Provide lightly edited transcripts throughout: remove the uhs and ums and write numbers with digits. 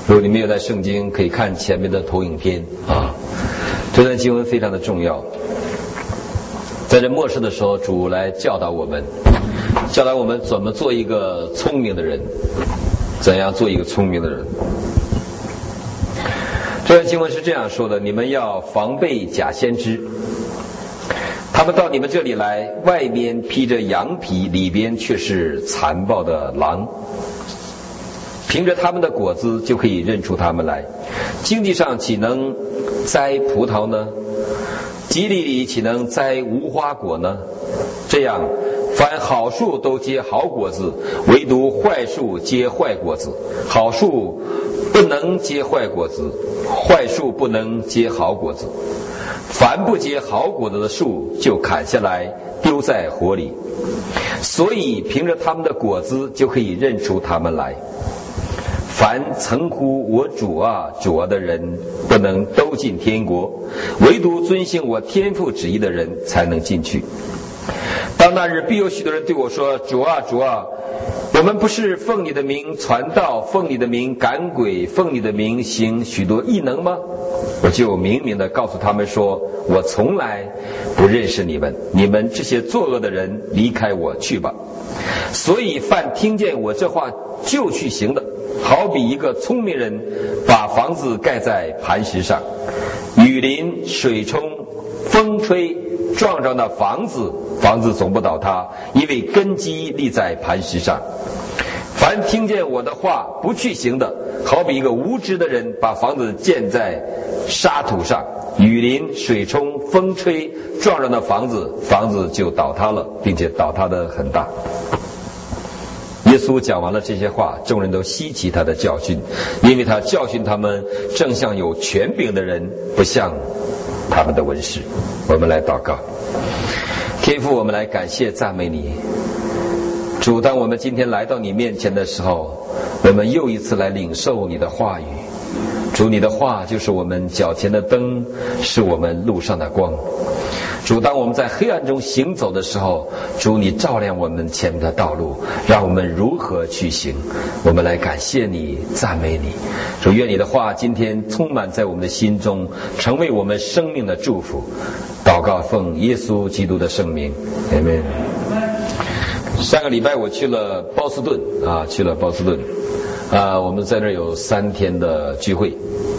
如果你没有带圣经，可以看前面的投影片啊。这段经文非常的重要。在这末世的时候，主来教导我们怎么做一个聪明的人，怎样做一个聪明的人。这段经文是这样说的：你们要防备假先知，他们到你们这里来，外面披着羊皮，里边却是残暴的狼。凭着他们的果子就可以认出他们来。经济上岂能栽葡萄呢？基地里岂能栽无花果呢？这样，凡好树都结好果子，唯独坏树结坏果子。好树不能结坏果子，坏树不能结好果子。凡不结好果子的树，就砍下来丢在火里。所以凭着他们的果子就可以认出他们来。凡曾呼我主啊主啊的人，不能都进天国，唯独遵行我天父旨意的人才能进去。当那日，必有许多人对我说：主啊主啊，我们不是奉你的名传道，奉你的名赶鬼，奉你的名行许多异能吗？我就明明地告诉他们说：我从来不认识你们，你们这些作恶的人，离开我去吧。所以凡听见我这话就去行的，好比一个聪明人把房子盖在磐石上，雨淋水冲风吹撞着那房子，房子总不倒塌，因为根基立在磐石上。凡听见我的话不去行的，好比一个无知的人把房子建在沙土上，雨淋水冲风吹撞着那房子，房子就倒塌了，并且倒塌得很大。耶稣讲完了这些话，众人都稀奇他的教训，因为他教训他们正像有权柄的人，不像他们的文士。我们来祷告。天父，我们来感谢赞美你。主，当我们今天来到你面前的时候，我们又一次来领受你的话语。主，你的话就是我们脚前的灯，是我们路上的光。主，当我们在黑暗中行走的时候，主，你照亮我们前面的道路，让我们如何去行。我们来感谢你，赞美你。主，愿你的话今天充满在我们的心中，成为我们生命的祝福。祷告奉耶稣基督的圣名，阿们。上个礼拜我去了波士顿我们在那儿有3天的聚会。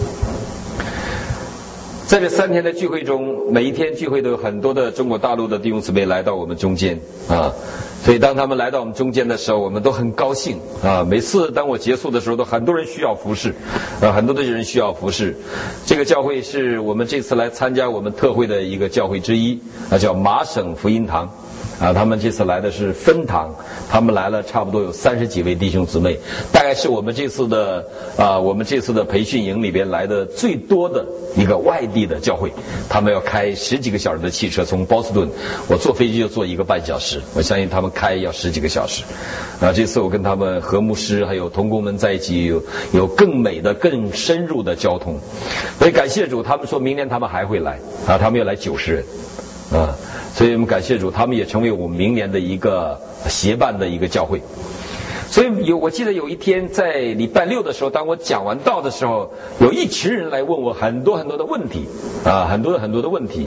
在这3天的聚会中，每一天聚会都有很多的中国大陆的弟兄姊妹来到我们中间所以当他们来到我们中间的时候，我们都很高兴每次当我结束的时候，都很多人需要服侍很多的人需要服侍。这个教会是我们这次来参加我们特会的一个教会之一叫麻省福音堂他们这次来的是分堂，他们来了差不多有30几位弟兄姊妹，大概是我们这次的培训营里边来的最多的一个外地的教会。他们要开10几个小时的汽车从波士顿，我坐飞机就坐1个半小时，我相信他们开要10几个小时这次我跟他们何牧师还有同工们在一起，有更美的更深入的交通。所以感谢主，他们说明年他们还会来他们要来90人所以我们感谢主，他们也成为我们明年的一个协办的一个教会。所以我记得有一天在礼拜6的时候，当我讲完道的时候，有一群人来问我很多很多的问题很多的问题。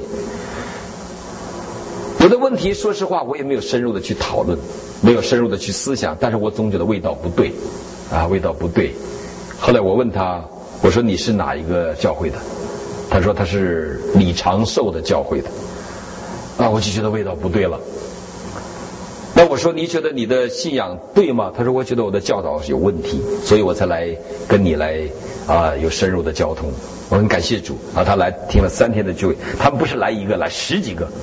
有的问题说实话我也没有深入的去讨论，没有深入的去思想，但是我总觉得味道不对味道不对。后来我问他，我说你是哪一个教会的？他说他是李长寿的教会的我就觉得味道不对了。那我说你觉得你的信仰对吗？他说我觉得我的教导有问题，所以我才来跟你来有深入的交通。我很感谢主他来听了3天的聚会，他们不是来一个，来十几个。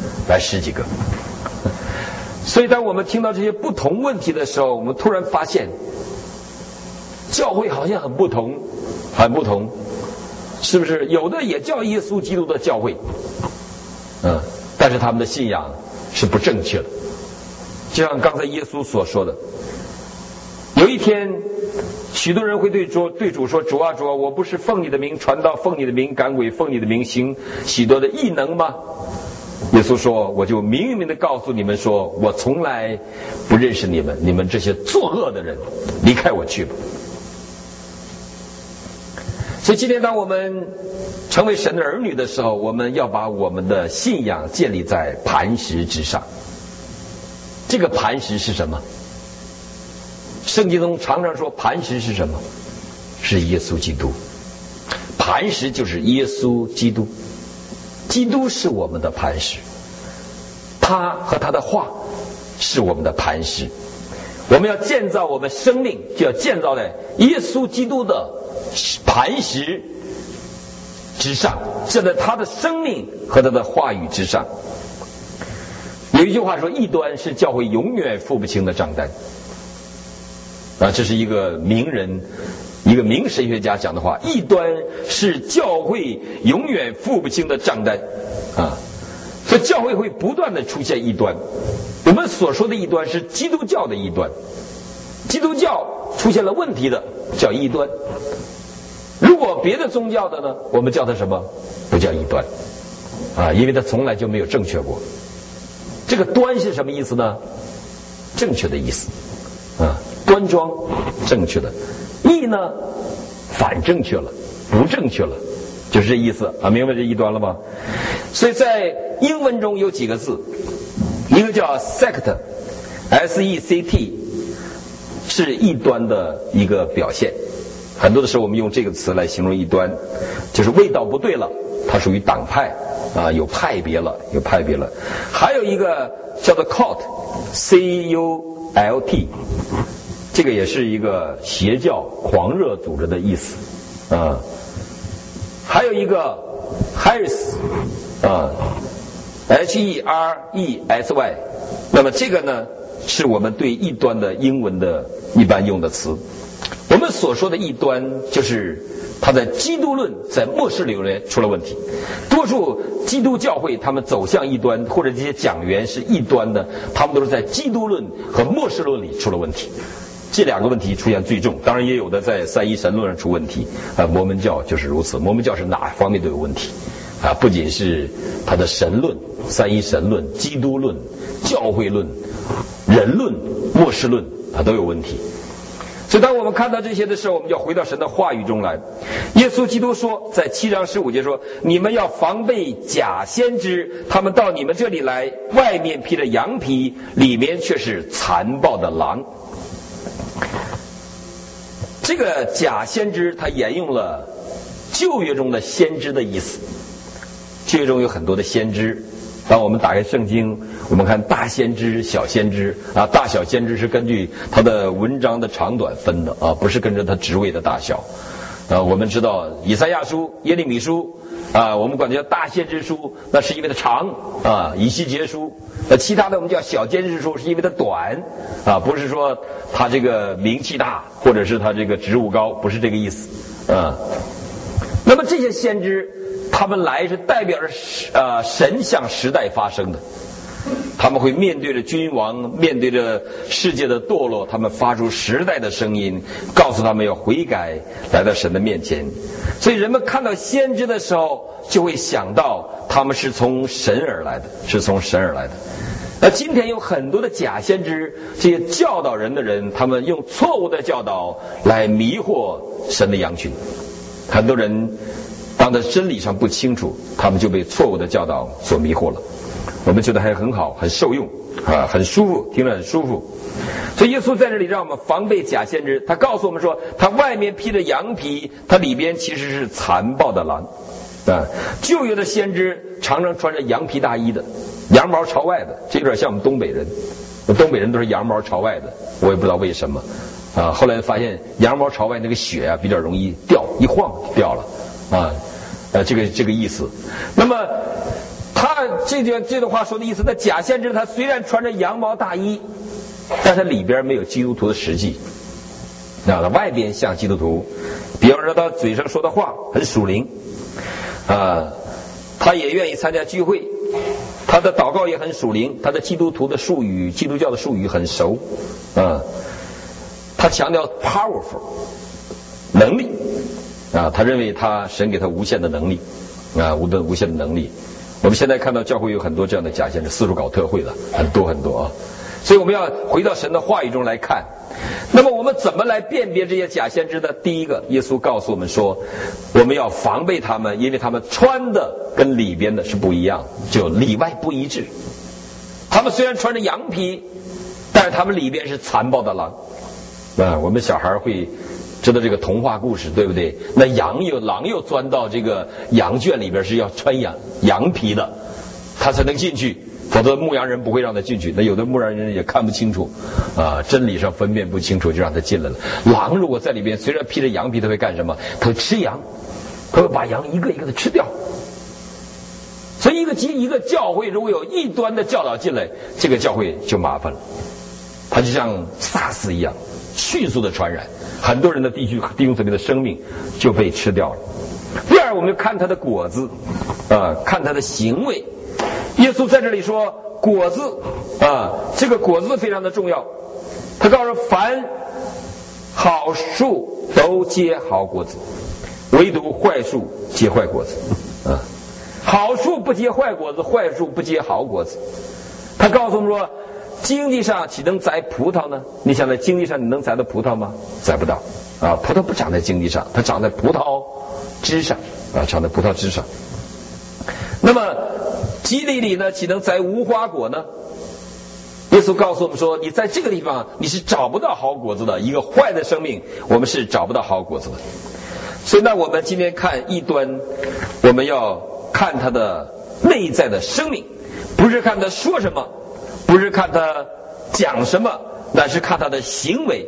所以当我们听到这些不同问题的时候，我们突然发现教会好像很不同，是不是？有的也叫耶稣基督的教会但是他们的信仰是不正确的。就像刚才耶稣所说的，有一天许多人会对主说，主啊主啊，我不是奉你的名传道，奉你的名赶鬼，奉你的名行许多的异能吗？耶稣说，我就明明的告诉你们说，我从来不认识你们，你们这些作恶的人，离开我去吧。 所以今天当我们成为神的儿女的时候，我们要把我们的信仰建立在磐石之上。这个磐石是什么？圣经中常常说磐石是什么？是耶稣基督。磐石就是耶稣基督，基督是我们的磐石，他和他的话是我们的磐石。我们要建造我们生命，就要建造在耶稣基督的磐石之上，站在他的生命和他的话语之上。有一句话说，异端是教会永远付不清的账单。这是一个名人，一个名神学家讲的话，异端是教会永远付不清的账单。所以教会会不断的出现异端。我们所说的异端是基督教的异端，基督教出现了问题的叫异端。如果别的宗教的呢，我们叫它什么？不叫异端因为它从来就没有正确过。这个端是什么意思呢？正确的意思端庄正确的。异呢反正确了，不正确了，就是这意思明白这异端了吗？所以在英文中有几个字，一个叫 sect S-E-C-T， 是异端的一个表现。很多的时候我们用这个词来形容异端，就是味道不对了，它属于党派有派别了。还有一个叫做 cult C-U-L-T， 这个也是一个邪教狂热组织的意思还有一个 heresy H-E-R-E-S-Y， 那么这个呢是我们对异端的英文的一般用的词。我们所说的异端就是他在基督论在末世里面出了问题。多数基督教会他们走向异端，或者这些讲员是异端的，他们都是在基督论和末世论里出了问题。这两个问题出现最重，当然也有的在三一神论上出问题摩门教就是如此。摩门教是哪方面都有问题不仅是他的神论、三一神论、基督论、教会论、人论、末世论都有问题。所以当我们看到这些的时候，我们就要回到神的话语中来。耶稣基督说，在7章15节说，你们要防备假先知，他们到你们这里来，外面披着羊皮，里面却是残暴的狼。这个假先知他沿用了旧约中的先知的意思。旧约中有很多的先知，当我们打开圣经，我们看大先知、小先知大小先知是根据他的文章的长短分的不是跟着他职位的大小我们知道以赛亚书、耶利米书我们管它叫大先知书，那是因为它长以西结书，其他的我们叫小先知书，是因为它短不是说他这个名气大，或者是他这个职务高，不是这个意思那么这些先知他们来是代表着神向时代发生的，他们会面对着君王，面对着世界的堕落，他们发出时代的声音，告诉他们要悔改，来到神的面前。所以人们看到先知的时候，就会想到他们是从神而来的，是从神而来的。那今天有很多的假先知，这些教导人的人，他们用错误的教导来迷惑神的羊群。很多人当在真理上不清楚，他们就被错误的教导所迷惑了。我们觉得还很好，很受用很舒服，听着很舒服。所以耶稣在这里让我们防备假先知，他告诉我们说，他外面披着羊皮，他里边其实是残暴的狼旧约的先知常常穿着羊皮大衣的，羊毛朝外的，这有点像我们东北人，东北人都是羊毛朝外的，我也不知道为什么后来发现羊毛朝外那个血比较容易掉，一晃就掉了这个意思。那么他这段话说的意思，那假先知他虽然穿着羊毛大衣，但他里边没有基督徒的实际他外边像基督徒，比方说他嘴上说的话很属灵他也愿意参加聚会，他的祷告也很属灵，他的基督徒的术语、基督教的术语很熟他强调 powerful 能力他认为神给他无限的能力无限的能力。我们现在看到教会有很多这样的假先知，四处搞特会的很多所以我们要回到神的话语中来看。那么我们怎么来辨别这些假先知呢？第一个，耶稣告诉我们说，我们要防备他们，因为他们穿的跟里边的是不一样，就里外不一致。他们虽然穿着羊皮，但是他们里边是残暴的狼。我们小孩会知道这个童话故事，对不对？那狼又钻到这个羊圈里边，是要穿羊皮的，他才能进去，否则牧羊人不会让他进去。那有的牧羊人也看不清楚真理上分辨不清楚，就让他进来了。狼如果在里边，虽然披着羊皮，他会干什么？他会吃羊，他会把羊一个一个的吃掉。所以一个教会如果有异端的教导进来，这个教会就麻烦了，它就像SARS一样迅速的传染，很多人的弟兄姊妹的生命就被吃掉了。第二，我们看他的果子看他的行为。耶稣在这里说果子这个果子非常的重要。他告诉凡好树都结好果子，唯独坏树结坏果子好树不结坏果子，坏树不结好果子。他告诉我们说，经济上岂能栽葡萄呢？你想在经济上你能栽到葡萄吗？栽不到葡萄不长在经济上，它长在葡萄枝上长在葡萄枝上。那么基地里呢，岂能栽无花果呢？耶稣告诉我们说，你在这个地方你是找不到好果子的，一个坏的生命我们是找不到好果子的。所以呢，我们今天看异端，我们要看他的内在的生命，不是看他说什么，不是看他讲什么，乃是看他的行为，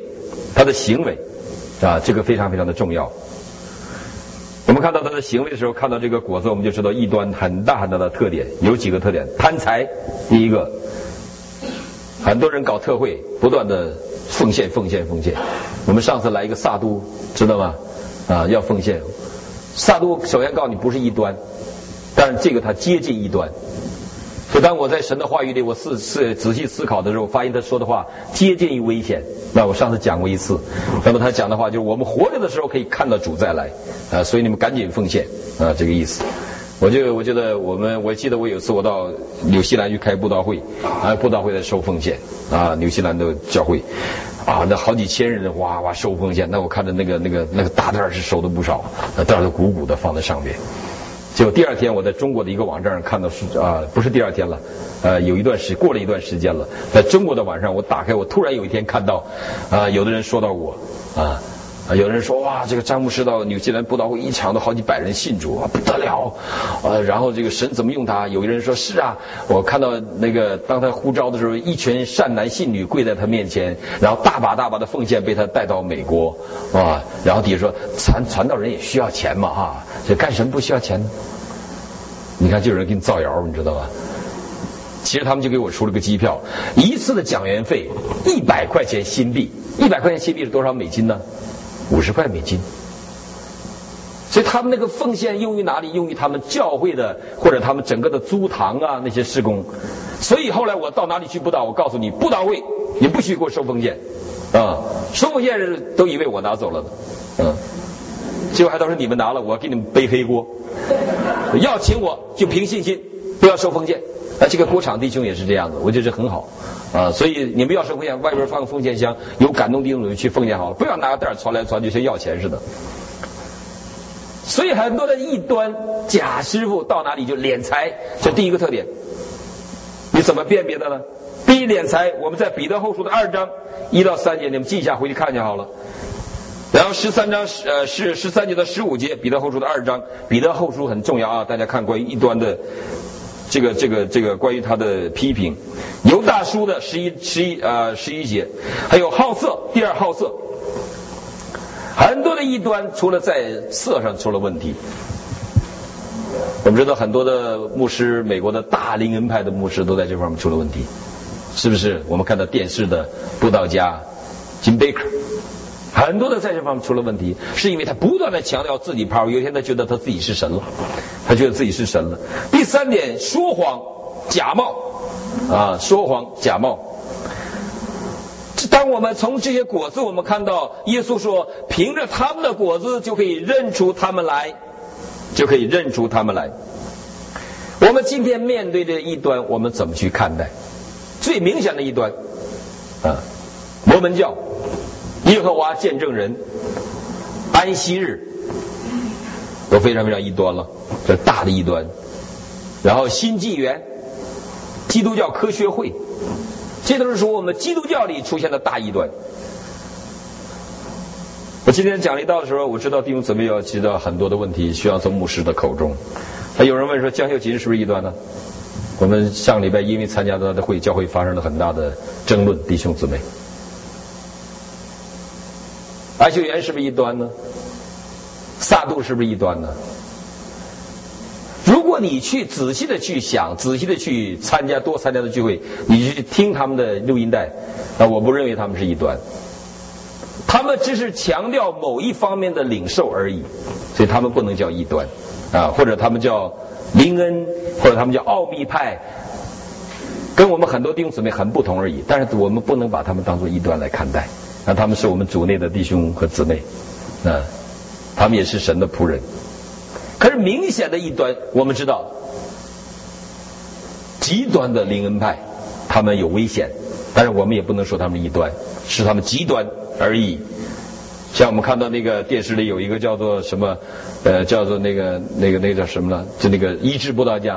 这个非常非常的重要。我们看到他的行为的时候，看到这个果子，我们就知道异端很大很大的特点，有几个特点。贪财，第一个，很多人搞特会，不断的奉献。我们上次来一个萨都，知道吗？要奉献。萨都首先告诉你不是异端，但是这个它接近异端。所以当我在神的话语里，我仔细思考的时候，发现他说的话接近于危险。那我上次讲过一次，那么他讲的话就是我们活着的时候可以看到主再来所以你们赶紧奉献这个意思。我觉得我记得我有一次我到纽西兰去开布道会布道会在收奉献纽西兰的教会那好几千人哇收奉献。那我看着那个大袋是收的不少，那袋都鼓鼓的放在上面。结果第二天我在中国的一个网站上看到不是第二天了过了一段时间了，在中国的网上我打开，我突然有一天看到有的人说到我有人说哇，这个詹姆士到纽西兰布道会一场都好几百人信主不得了然后这个神怎么用他？有人说是我看到那个当他呼召的时候，一群善男信女跪在他面前，然后大把的奉献被他带到美国然后底下说传道人也需要钱嘛这干什么不需要钱呢？你看就有人给你造谣，你知道吧？其实他们就给我出了个机票，一次的讲员费100块钱新币，100块钱新币是多少美金呢？50块美金。所以他们那个奉献用于哪里？用于他们教会的或者他们整个的租堂那些事工。所以后来我到哪里去布道，我告诉你，布道会你不许给我收奉献收奉献人都以为我拿走了的结果还都是你们拿了，我给你们背黑锅。要请我就凭信心，不要收奉献这个郭场弟兄也是这样子，我觉得这很好所以你们要收奉献，外边放个奉献箱，有感动弟兄们去奉献好了，不要拿个袋传来传去像要钱似的。所以很多的异端假师傅到哪里就敛财，这第一个特点。你怎么辨别的呢？第一，敛财，我们在彼得后书的2章1到3节，你们记一下回去看就好了。然后13章是13节到15节，彼得后书的2章。彼得后书很重要大家看关于异端的这个关于他的批评。犹大书的11节，还有好色，第二好色。很多的异端除了在色上出了问题，我们知道很多的牧师，美国的大灵恩派的牧师都在这方面出了问题，是不是？我们看到电视的布道家 Jim Baker， 很多的在这方面出了问题，是因为他不断的强调自己 power， 有一天他觉得他自己是神了，第三点，说谎假冒说谎假冒。当我们从这些果子，我们看到耶稣说，凭着他们的果子就可以认出他们来，我们今天面对这一端，我们怎么去看待？最明显的一端， 摩门教、耶和华见证人、安息日都非常非常异端了，这大的异端。然后新纪元、基督教科学会，这都是说我们基督教里出现的大异端。我今天讲一道的时候，我知道弟兄姊妹要知道很多的问题，需要从牧师的口中。有人问说江秀琴是不是异端呢？我们上礼拜因为参加他的会，教会发生了很大的争论，弟兄姊妹。安秀元是不是异端呢？萨杜是不是异端呢？如果你去仔细的去想，仔细的去多参加的聚会，你去听他们的录音带，我不认为他们是异端，他们只是强调某一方面的领受而已，所以他们不能叫异端或者他们叫灵恩，或者他们叫奥秘派，跟我们很多弟兄姊妹很不同而已。但是我们不能把他们当作异端来看待，他们是我们主内的弟兄和姊妹，他们也是神的仆人。可是明显的异端，我们知道极端的灵恩派他们有危险，但是我们也不能说他们异端，是他们极端而已。像我们看到那个电视里有一个叫做什么叫做那个叫什么呢，就那个医治布道家，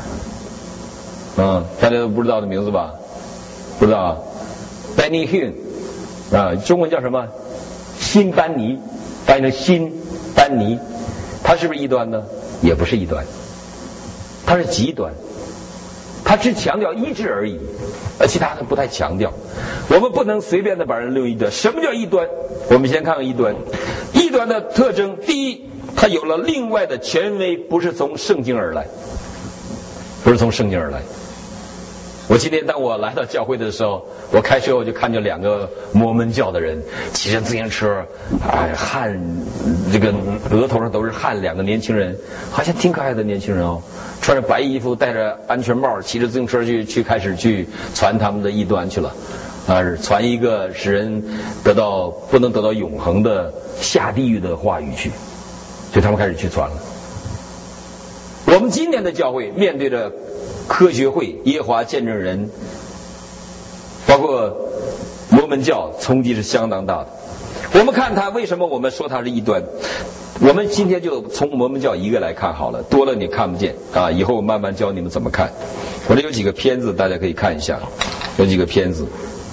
大家都不知道的名字吧？不知道啊 Benny Hinn 中文叫什么？新班尼，翻译成新班尼。他是不是异端呢？也不是异端，他是极端，他只强调医治而已，其他的不太强调。我们不能随便的把人留异端。什么叫异端？我们先看看异端。异端的特征，第一，它有了另外的权威，不是从圣经而来，不是从圣经而来。我今天当我来到教会的时候，我开车我就看见2个摩门教的人骑着自行车，汗这个额头上都是汗，2个年轻人，好像挺可爱的年轻人哦，穿着白衣服，戴着安全帽，骑着自行车去开始去传他们的异端去了，传一个使人不能得到永恒的下地狱的话语去，所以他们开始去传了。我们今天的教会面对着科学会、耶和华见证人，包括摩门教，冲击是相当大的。我们看他为什么我们说他是异端，我们今天就从摩门教一个来看好了，多了你看不见以后慢慢教你们怎么看。我这有几个片子大家可以看一下，有几个片子。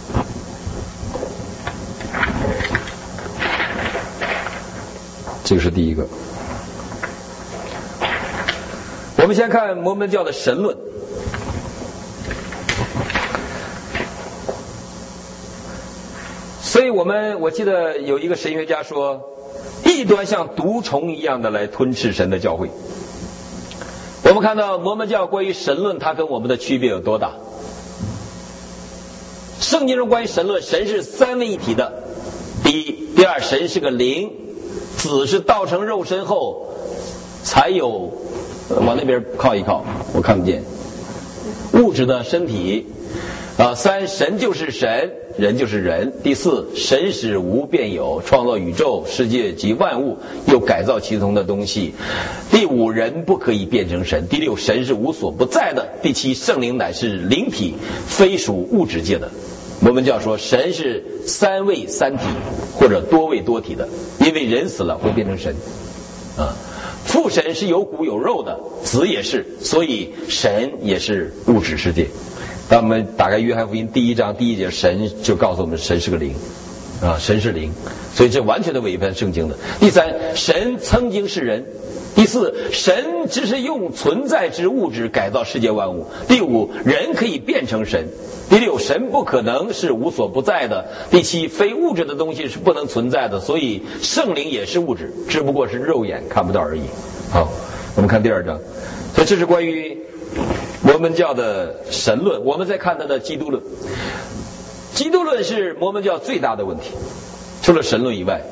这个是第一个。我们先看摩门教的神论。所以我记得有一个神学家说，异端像毒虫一样的来吞噬神的教会。我们看到摩门教关于神论，它跟我们的区别有多大？圣经中关于神论，神是三位一体的。第一，第二，神是个灵，子是道成肉身后才有往那边靠一靠，我看不见物质的身体。三，神就是神，人就是人。第四，神使无变有，创造宇宙世界及万物，又改造其中的东西。第五，人不可以变成神。第六，神是无所不在的。第七，圣灵乃是灵体，非属物质界的。摩门教说神是三位三体或者多位多体的，因为人死了会变成神父神是有骨有肉的，子也是，所以神也是物质世界。当我们打开约翰福音1章1节，神就告诉我们神是个灵神是灵，所以这完全的违反圣经的。第三，神曾经是人。第四，神只是用存在之物质改造世界万物。第五，人可以变成神。第六，神不可能是无所不在的。第七，非物质的东西是不能存在的，所以圣灵也是物质，只不过是肉眼看不到而已。好，我们看第2章。所以这是关于摩门教的神论。我们再看它的基督论。基督论是摩门教最大的问题，除了神论以外，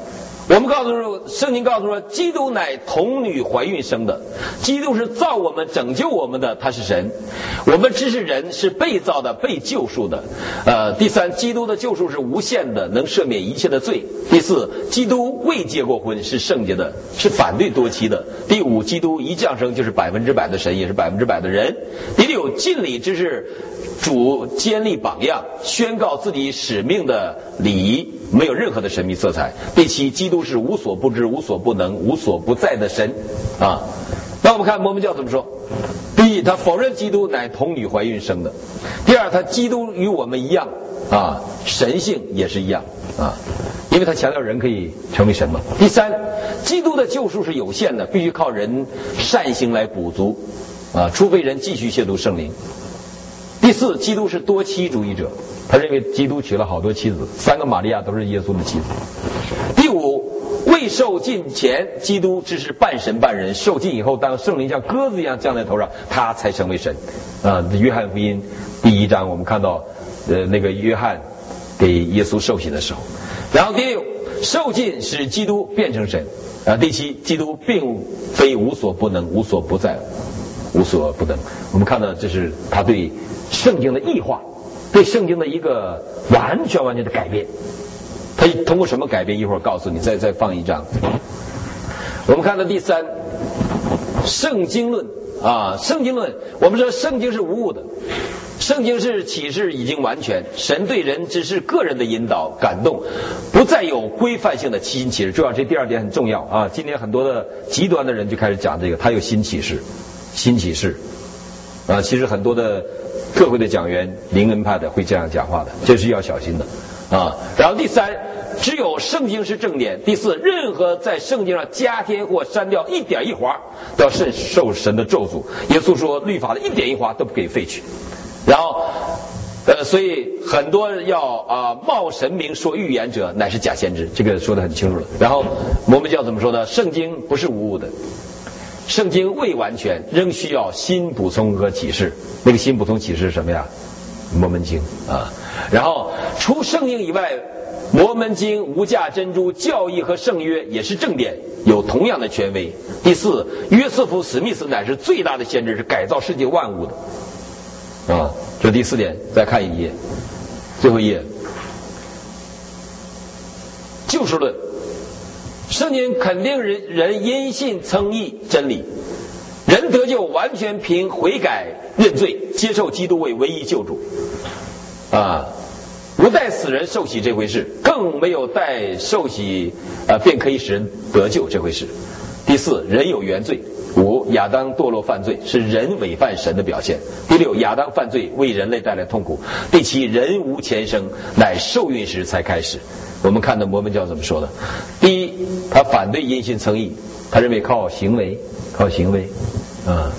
我们圣经告诉说，基督乃童女怀孕生的，基督是造我们、拯救我们的，他是神。我们只是人，是被造的、被救赎的。第三，基督的救赎是无限的，能赦免一切的罪。第四，基督未结过婚，是圣洁的，是反对多妻的。第五，基督一降生就是100%的神，也是100%的人。第六，敬礼之是主坚立榜样，宣告自己使命的礼仪，没有任何的神秘色彩。第七，基督是无所不知、无所不能、无所不在的神啊。那我们看摩门教怎么说？第一，他否认基督乃童女怀孕生的；第二，他基督与我们一样啊，神性也是一样啊，因为他强调人可以成为神嘛。第三，基督的救赎是有限的，必须靠人善行来补足啊，除非人继续亵渎圣灵。第四，基督是多妻主义者，他认为基督娶了好多妻子，3个玛利亚都是耶稣的妻子。第五，未受尽前，基督只是半神半人，受尽以后，当圣灵像鸽子一样降在头上，他才成为神。约翰福音第1章我们看到，那个约翰给耶稣受洗的时候。然后第六，受尽使基督变成神。第七，基督并非无所不能、无所不在、无所不能。我们看到这是他对圣经的异化，对圣经的一个完全的改变。他通过什么改变？一会儿告诉你。再放一张。我们看到第三，圣经论啊，圣经论。我们说圣经是无误的，圣经是启示已经完全，神对人只是个人的引导感动，不再有规范性的新启示。主要这第二点很重要啊。今天很多的极端的人就开始讲这个，他有新启示，新启示啊。其实很多的各会的讲员，灵恩派的会这样讲话的，这是要小心的啊。然后第三，只有圣经是正典。第四，任何在圣经上加添或删掉一点一划，都要受神的咒诅。耶稣说，律法的一点一划都不可以废去。然后，所以很多要冒神名说预言者乃是假先知，这个说得很清楚了。然后摩门教怎么说呢？圣经不是无误的，圣经未完全，仍需要新补充和启示。那个新补充启示是什么呀？摩门经啊。然后除圣经以外，摩门经、无价珍珠、教义和圣约也是正典，有同样的权威。第四，约瑟夫·史密斯乃是最大的先知，是改造世界万物的啊。这第四点。再看一页，最后一页，救赎论。圣经肯定人因信称义真理，人得救完全凭悔改认罪，接受基督为唯一救主啊。无待死人受洗这回事，更没有待受洗便可以使人得救这回事。第四，人有原罪。五，亚当堕落犯罪是人违反神的表现。第六，亚当犯罪为人类带来痛苦。第七，人无前生，乃受孕时才开始。我们看到摩门教怎么说的？第一，他反对因信称义，他认为靠行为啊。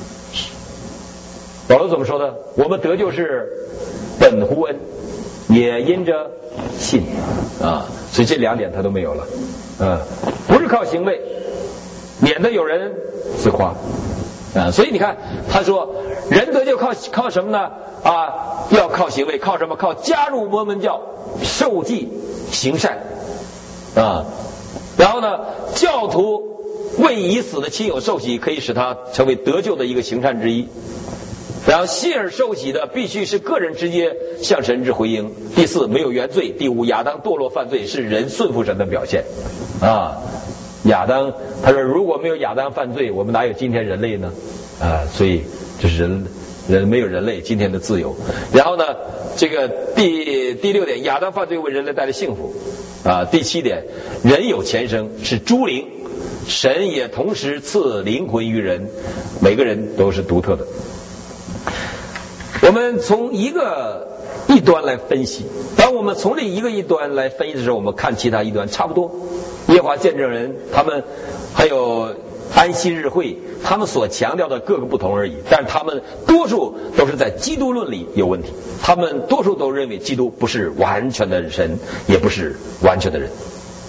保罗怎么说的？我们得救是本乎恩，也因着信啊。所以这两点他都没有了不是靠行为，免得有人自夸啊。所以你看他说人得救靠什么呢？要靠行为。靠什么？靠加入摩门教，受祭行善啊。然后呢，教徒为已死的亲友受洗，可以使他成为得救的一个行善之一。然后信而受洗的必须是个人直接向神之回应。第四，没有原罪。第五，亚当堕落犯罪是人顺服神的表现啊。亚当他说，如果没有亚当犯罪，我们哪有今天人类呢？所以这是人没有人类今天的自由。然后呢，这个第六点，亚当犯罪为人类带来幸福第七点，人有前生是诸灵，神也同时赐灵魂于人，每个人都是独特的。我们从一个一端来分析，当我们从这一个一端来分析的时候，我们看其他一端差不多。耶和华见证人他们还有安息日会，他们所强调的各个不同而已，但是他们多数都是在基督论里有问题，他们多数都认为基督不是完全的神，也不是完全的人，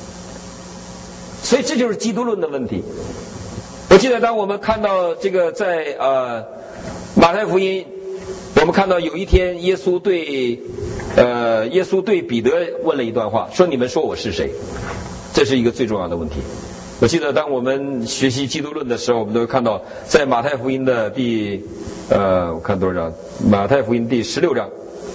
所以这就是基督论的问题。我记得当我们看到这个在马太福音，我们看到有一天耶稣对彼得问了一段话，说你们说我是谁？ 这是一个最重要的问题。我记得当我们学习基督论的时候，我们都会看到，在马太福音的我看多少章？马太福音第16章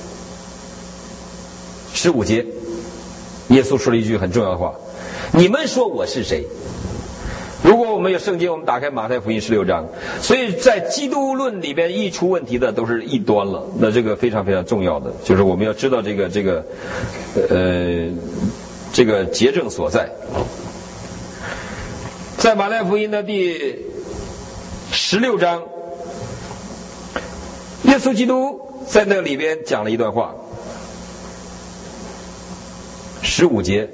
15节，耶稣说了一句很重要的话：你们说我是谁？如果我们有圣经，我们打开马太福音16章，所以在基督论里边一出问题的都是异端了。那这个非常非常重要的，就是我们要知道这个结症所在。在马太福音的第16章，耶稣基督在那里边讲了一段话，15节。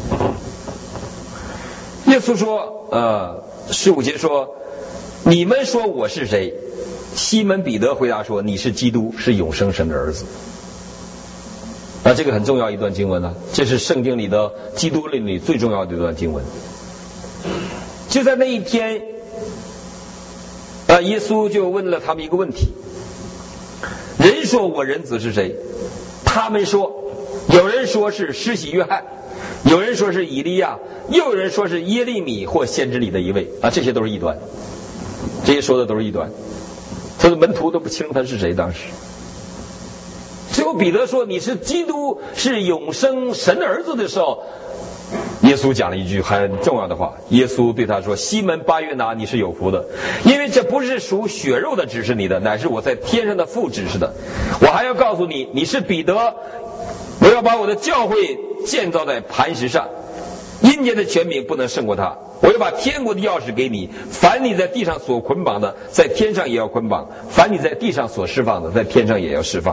耶稣说，15节说：你们说我是谁？西门彼得回答说：你是基督，是永生神的儿子。这个很重要一段经文呢，这是圣经里的基督论里最重要的一段经文。就在那一天，耶稣就问了他们一个问题：人说我人子是谁？他们说，有人说是施洗约翰，有人说是以利亚，又有人说是耶利米或先知里的一位。这些都是异端，这些说的都是异端。他的门徒都不清楚他是谁。当时最后彼得说你是基督，是永生神的儿子的时候，耶稣讲了一句很重要的话。耶稣对他说：西门巴约拿，你是有福的，因为这不是属血肉的指示你的，乃是我在天上的父指示的。我还要告诉你，你是彼得，我要把我的教会建造在磐石上，阴间的权柄不能胜过他。我要把天国的钥匙给你，凡你在地上所捆绑的，在天上也要捆绑；凡你在地上所释放的，在天上也要释放。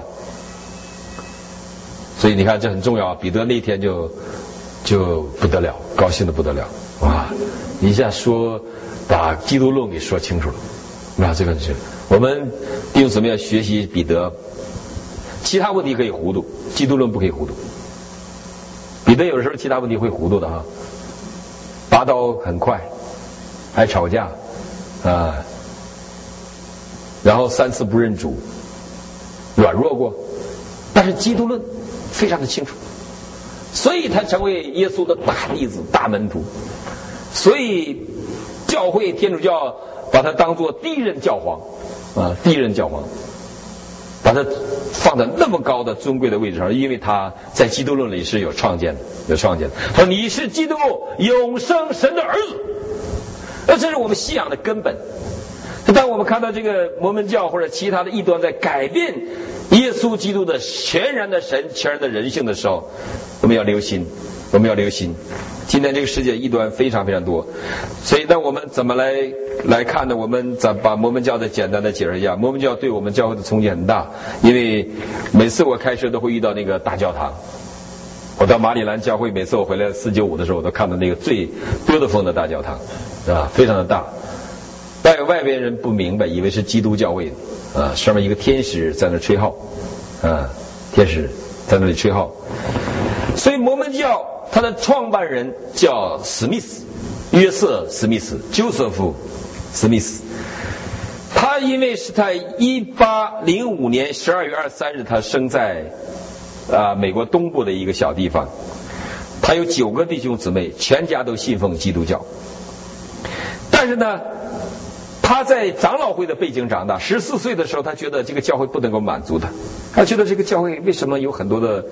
所以你看，这很重要。彼得那天就不得了，高兴的不得了，哇！一下把基督论给说清楚了。这个是我们弟兄姊妹要学习彼得，其他问题可以糊涂，基督论不可以糊涂。彼得有的时候其他问题会糊涂的拔刀很快，还吵架然后3次不认主，软弱过，但是基督论非常的清楚，所以他成为耶稣的大弟子、大门徒。所以教会天主教把他当作第一任教皇第一任教皇，把他放在那么高的尊贵的位置上，因为他在基督论里是有创建的。说你是基督，永生神的儿子，这是我们信仰的根本。当我们看到这个摩门教或者其他的异端在改变耶稣基督的全然的神、全然的人性的时候，我们要留心。今天这个世界异端非常非常多，所以那我们怎么来看呢？我们再把摩门教再简单的解释一下。摩门教对我们教会的冲击很大，因为每次我开车都会遇到那个大教堂。我到马里兰教会，每次我回来495的时候，我都看到那个最beautiful的大教堂，非常的大。但外边人不明白，以为是基督教会上面一个天使在那吹号天使在那里吹号。所以摩门教它的创办人叫史密斯，约瑟史密斯 Joseph 史密斯。他因为是在1805年12月23日他生在美国东部的一个小地方，他有9个弟兄姊妹，全家都信奉基督教。但是呢，他在长老会的背景长大，14岁的时候，他觉得这个教会不能够满足他，他觉得这个教会为什么有很多的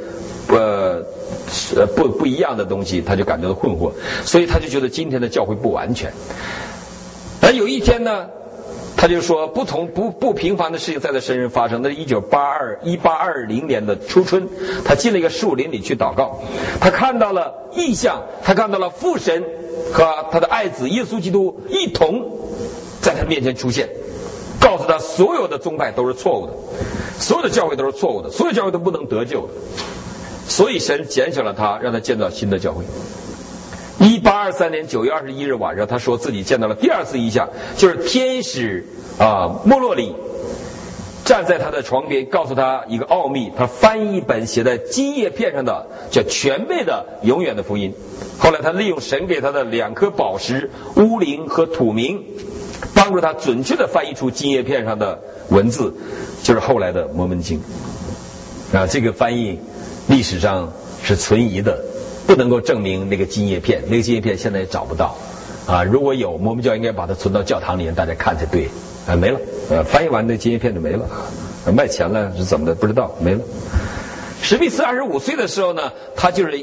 不一样的东西，他就感觉到困惑，所以他就觉得今天的教会不完全。而有一天呢，他就说不平凡的事情在他身上发生。那是1820年的初春，他进了一个树林里去祷告，他看到了异象，他看到了父神和他的爱子耶稣基督一同在他面前出现，告诉他所有的宗派都是错误的，所有的教会都是错误的，所有教会都不能得救的。所以神拣选了他，让他建造新的教会。1823年9月21日晚上，他说自己见到了第2次异象，就是天使莫洛里站在他的床边，告诉他一个奥秘。他翻译一本写在金叶片上的叫全备的永远的福音。后来他利用神给他的2颗宝石乌灵和土明，帮助他准确地翻译出金叶片上的文字，就是后来的摩门经。这个翻译历史上是存疑的不能够证明那个金叶片，那个金叶片现在也找不到啊。如果有，摩门教应该把它存到教堂里，大家看才对啊。没了，翻译完那金叶片就没了，卖钱了是怎么的不知道，没了。史密斯25岁的时候呢，他就是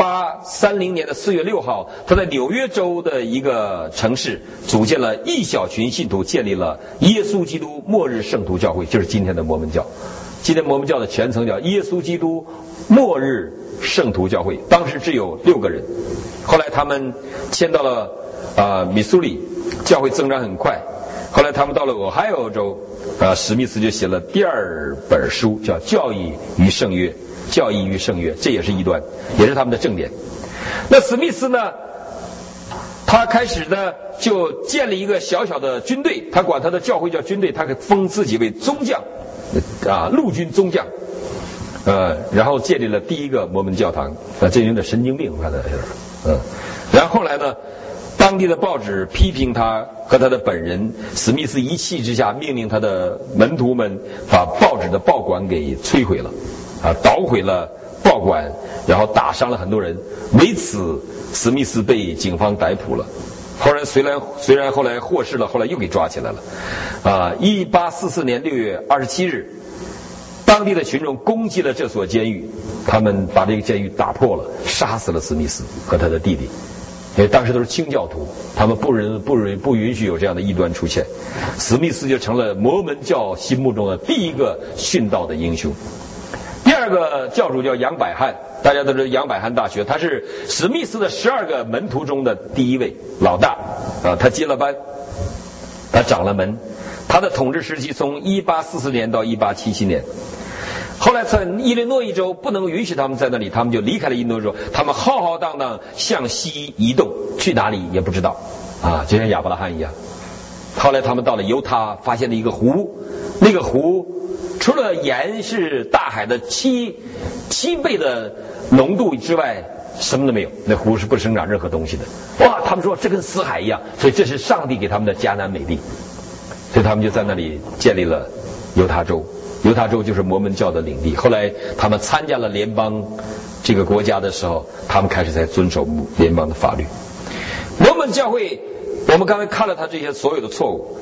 1830年的4月6号，他在纽约州的一个城市组建了一小群信徒，建立了耶稣基督末日圣徒教会，就是今天的摩门教。今天摩门教的全称叫耶稣基督末日圣徒教会，当时只有6个人，后来他们迁到了密苏里，教会增长很快。后来他们到了俄亥俄州，史密斯就写了第2本书，叫《教义与圣约》。教义与圣约，这也是异端，也是他们的正典。那史密斯呢，他开始呢就建立一个小小的军队，他管他的教会叫军队，他封自己为宗将，陆军宗将，然后建立了第一个摩门教堂，这有点神经病，我看他有点，然后后来呢，当地的报纸批评他和他的本人，史密斯一气之下命令他的门徒们把报纸的报馆给摧毁了。捣毁了报馆，然后打伤了很多人。为此，史密斯被警方逮捕了。后来虽然后来获释了，后来又给抓起来了。1844年6月27日，当地的群众攻击了这所监狱，他们把这个监狱打破了，杀死了史密斯和他的弟弟。因为当时都是清教徒，他们不允许有这样的异端出现。史密斯就成了摩门教心目中的第一个殉道的英雄。第2个教主叫杨百翰，大家都知道杨百翰大学，他是史密斯的12个门徒中的第一位老大他接了班，他掌了门。他的统治时期从1844年到1877年。后来在伊利诺伊州不能允许他们在那里，他们就离开了伊利诺伊州，他们浩浩荡荡向西移动，去哪里也不知道就像亚伯拉罕一样。后来他们到了犹他，发现了一个湖，那个湖除了盐是大海的7倍的浓度之外，什么都没有。那湖是不生长任何东西的。哇，他们说这跟死海一样，所以这是上帝给他们的迦南美地。所以他们就在那里建立了犹他州。犹他州就是摩门教的领地。后来他们参加了联邦这个国家的时候，他们开始在遵守联邦的法律。摩门教会，我们刚才看了他这些所有的错误，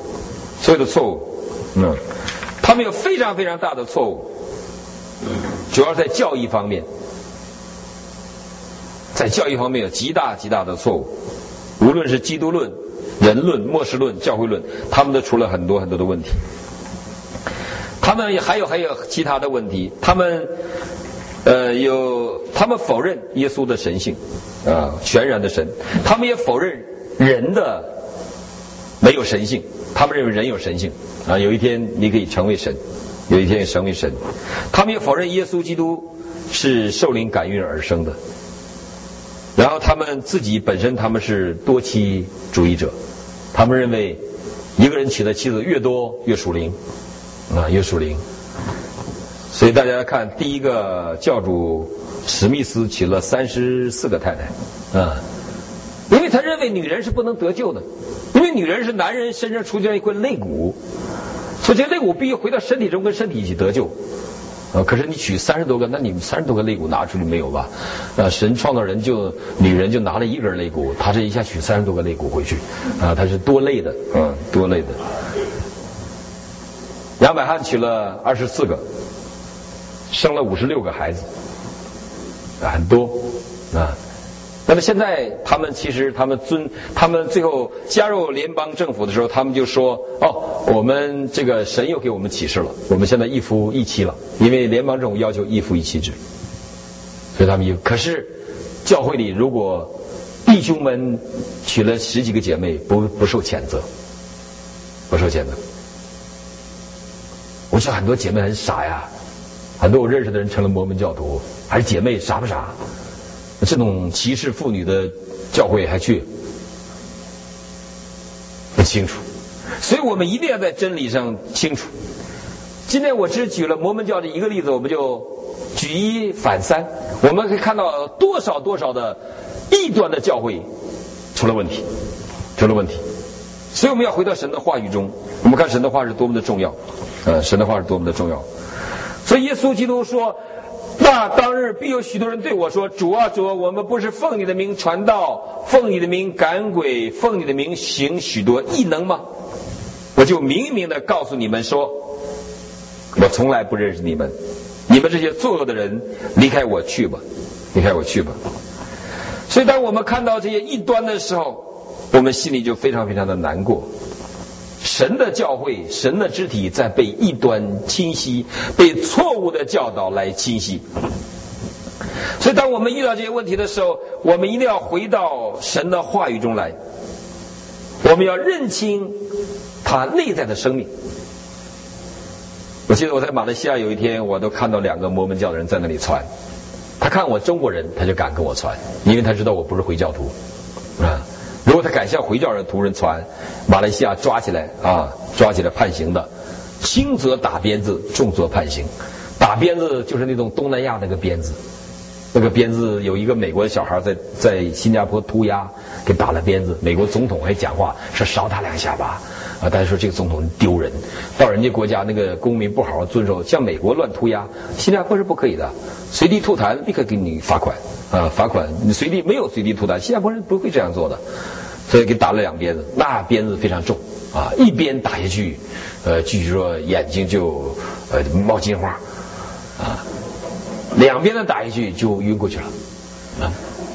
他们有非常非常大的错误，主要在教义方面，有极大极大的错误。无论是基督论、人论、末世论、教会论，他们都出了很多很多的问题。他们还有其他的问题，他们否认耶稣的神性全然的神，他们也否认人的没有神性，他们认为人有神性有一天你可以成为神，有一天也成为神。他们也否认耶稣基督是受灵感孕而生的，然后他们自己本身他们是多妻主义者，他们认为一个人娶的妻子越多越属灵越属灵。所以大家看，第一个教主史密斯娶了34个太太因为他认为女人是不能得救的，因为女人是男人身上出现一块肋骨，所以这肋骨必须回到身体中跟身体一起得救可是你取30多个，那你们30多个肋骨拿出去没有吧？神创造人女人就拿了1根肋骨，他这一下取30多个肋骨回去他是多类的多类的。杨百翰娶了24个，生了56个孩子很多那么现在他们最后加入联邦政府的时候，他们就说我们这个神又给我们启示了，我们现在一夫一妻了，因为联邦政府要求一夫一妻制，所以他们可是教会里如果弟兄们娶了10几个姐妹，不受谴责，不受谴责。我想很多姐妹很傻呀，很多我认识的人成了摩门教徒，还是姐妹，傻不傻？这种歧视妇女的教会还去？不清楚。所以我们一定要在真理上清楚。今天我只举了摩门教的一个例子，我们就举1反3，我们可以看到多少的异端的教会出了问题。所以我们要回到神的话语中，我们看神的话是多么的重要，神的话是多么的重要。所以耶稣基督说， 那当日必有许多人对我说：主啊，主啊，我们不是奉你的名传道，奉你的名赶鬼，奉你的名行许多异能吗？我就明明的告诉你们说，我从来不认识你们，你们这些作恶的人，离开我去吧，离开我去吧。所以当我们看到这些异端的时候，我们心里就非常非常的难过。神的教会，神的肢体在被异端侵袭，被错误的教导来侵袭。所以当我们遇到这些问题的时候，我们一定要回到神的话语中来，我们要认清他内在的生命。我记得我在马来西亚有一天，我都看到2个摩门教的人在那里传，他看我中国人，他就敢跟我传，因为他知道我不是回教徒啊。如果他敢向回教人徒人传，马来西亚抓起来判刑的，轻则打鞭子，重则判刑。打鞭子就是那种东南亚那个鞭子，那个鞭子有一个美国的小孩在新加坡涂鸦，给打了鞭子，美国总统还讲话说少打2下巴啊，大家说这个总统丢人，到人家国家那个公民不好好遵守，像美国乱涂鸦，新加坡是不可以的，随地吐痰立刻给你罚款啊，罚款，你没有随地吐痰，新加坡人不会这样做的，所以给打了2鞭子，那鞭子非常重啊，一鞭打下去，据说眼睛就冒金花啊，2鞭子打下去就晕过去了啊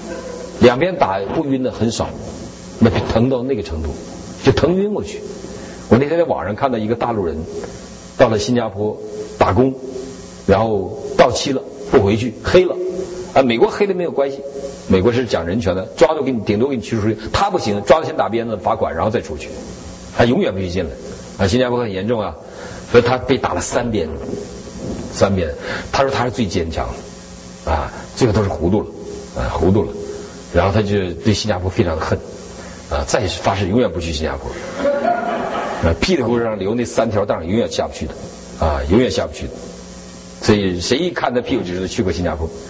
，2鞭打不晕的很少，那疼到那个程度，就疼晕过去。我那天在网上看到一个大陆人到了新加坡打工，然后到期了不回去，黑了啊，美国黑的没有关系，美国是讲人权的，抓住给你顶多给你驱逐出去，他不行，抓到先打鞭子罚款，然后再出去，他永远不许进来啊。新加坡很严重啊，所以他被打了3鞭，他说他是最坚强啊，这个都是糊涂了啊，糊涂了，然后他就对新加坡非常恨啊，再发誓永远不去新加坡。屁股上留那3条档永远下不去的啊，永远下不去的。所以谁一看他屁股就知道去过新加坡。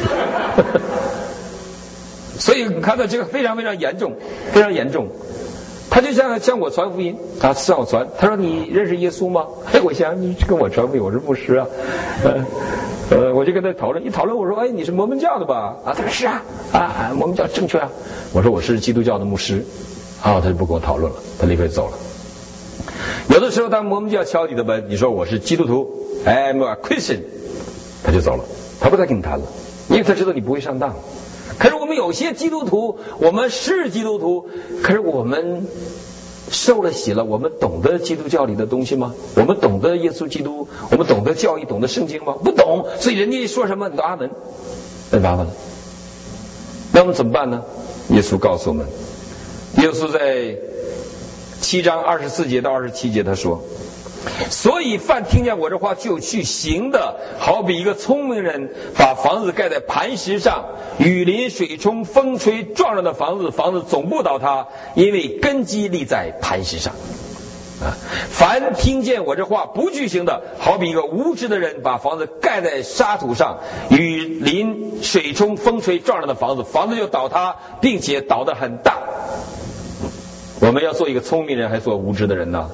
所以你看到这个非常非常严重，非常严重。他就向我传福音，他向我传，他说你认识耶稣吗？我想你跟我传福音，我是牧师啊。我就跟他讨论，一讨论我说，你是摩门教的吧？啊，他说是啊，摩门教正确啊。我说我是基督教的牧师，他就不跟我讨论了，他立刻走了。有的时候当摩门教敲你的门，你说我是基督徒 I'm a Christian， 他就走了，他不再跟你谈了，因为他知道你不会上当。可是我们有些基督徒，我们是基督徒，可是我们受了洗了，我们懂得基督教里的东西吗？我们懂得耶稣基督，我们懂得教义，懂得圣经吗？不懂，所以人家一说什么你都阿门，那麻烦了。那我们怎么办呢？耶稣告诉我们，耶稣在7章24节到27节他说，所以凡听见我这话就去行的，好比一个聪明人把房子盖在磐石上，雨淋水冲风吹撞上的房子总不倒塌，因为根基立在磐石上啊。凡听见我这话不去行的，好比一个无知的人把房子盖在沙土上，雨淋水冲风吹撞上的房子就倒塌，并且倒得很大。我们要做一个聪明人还是做无知的人呢？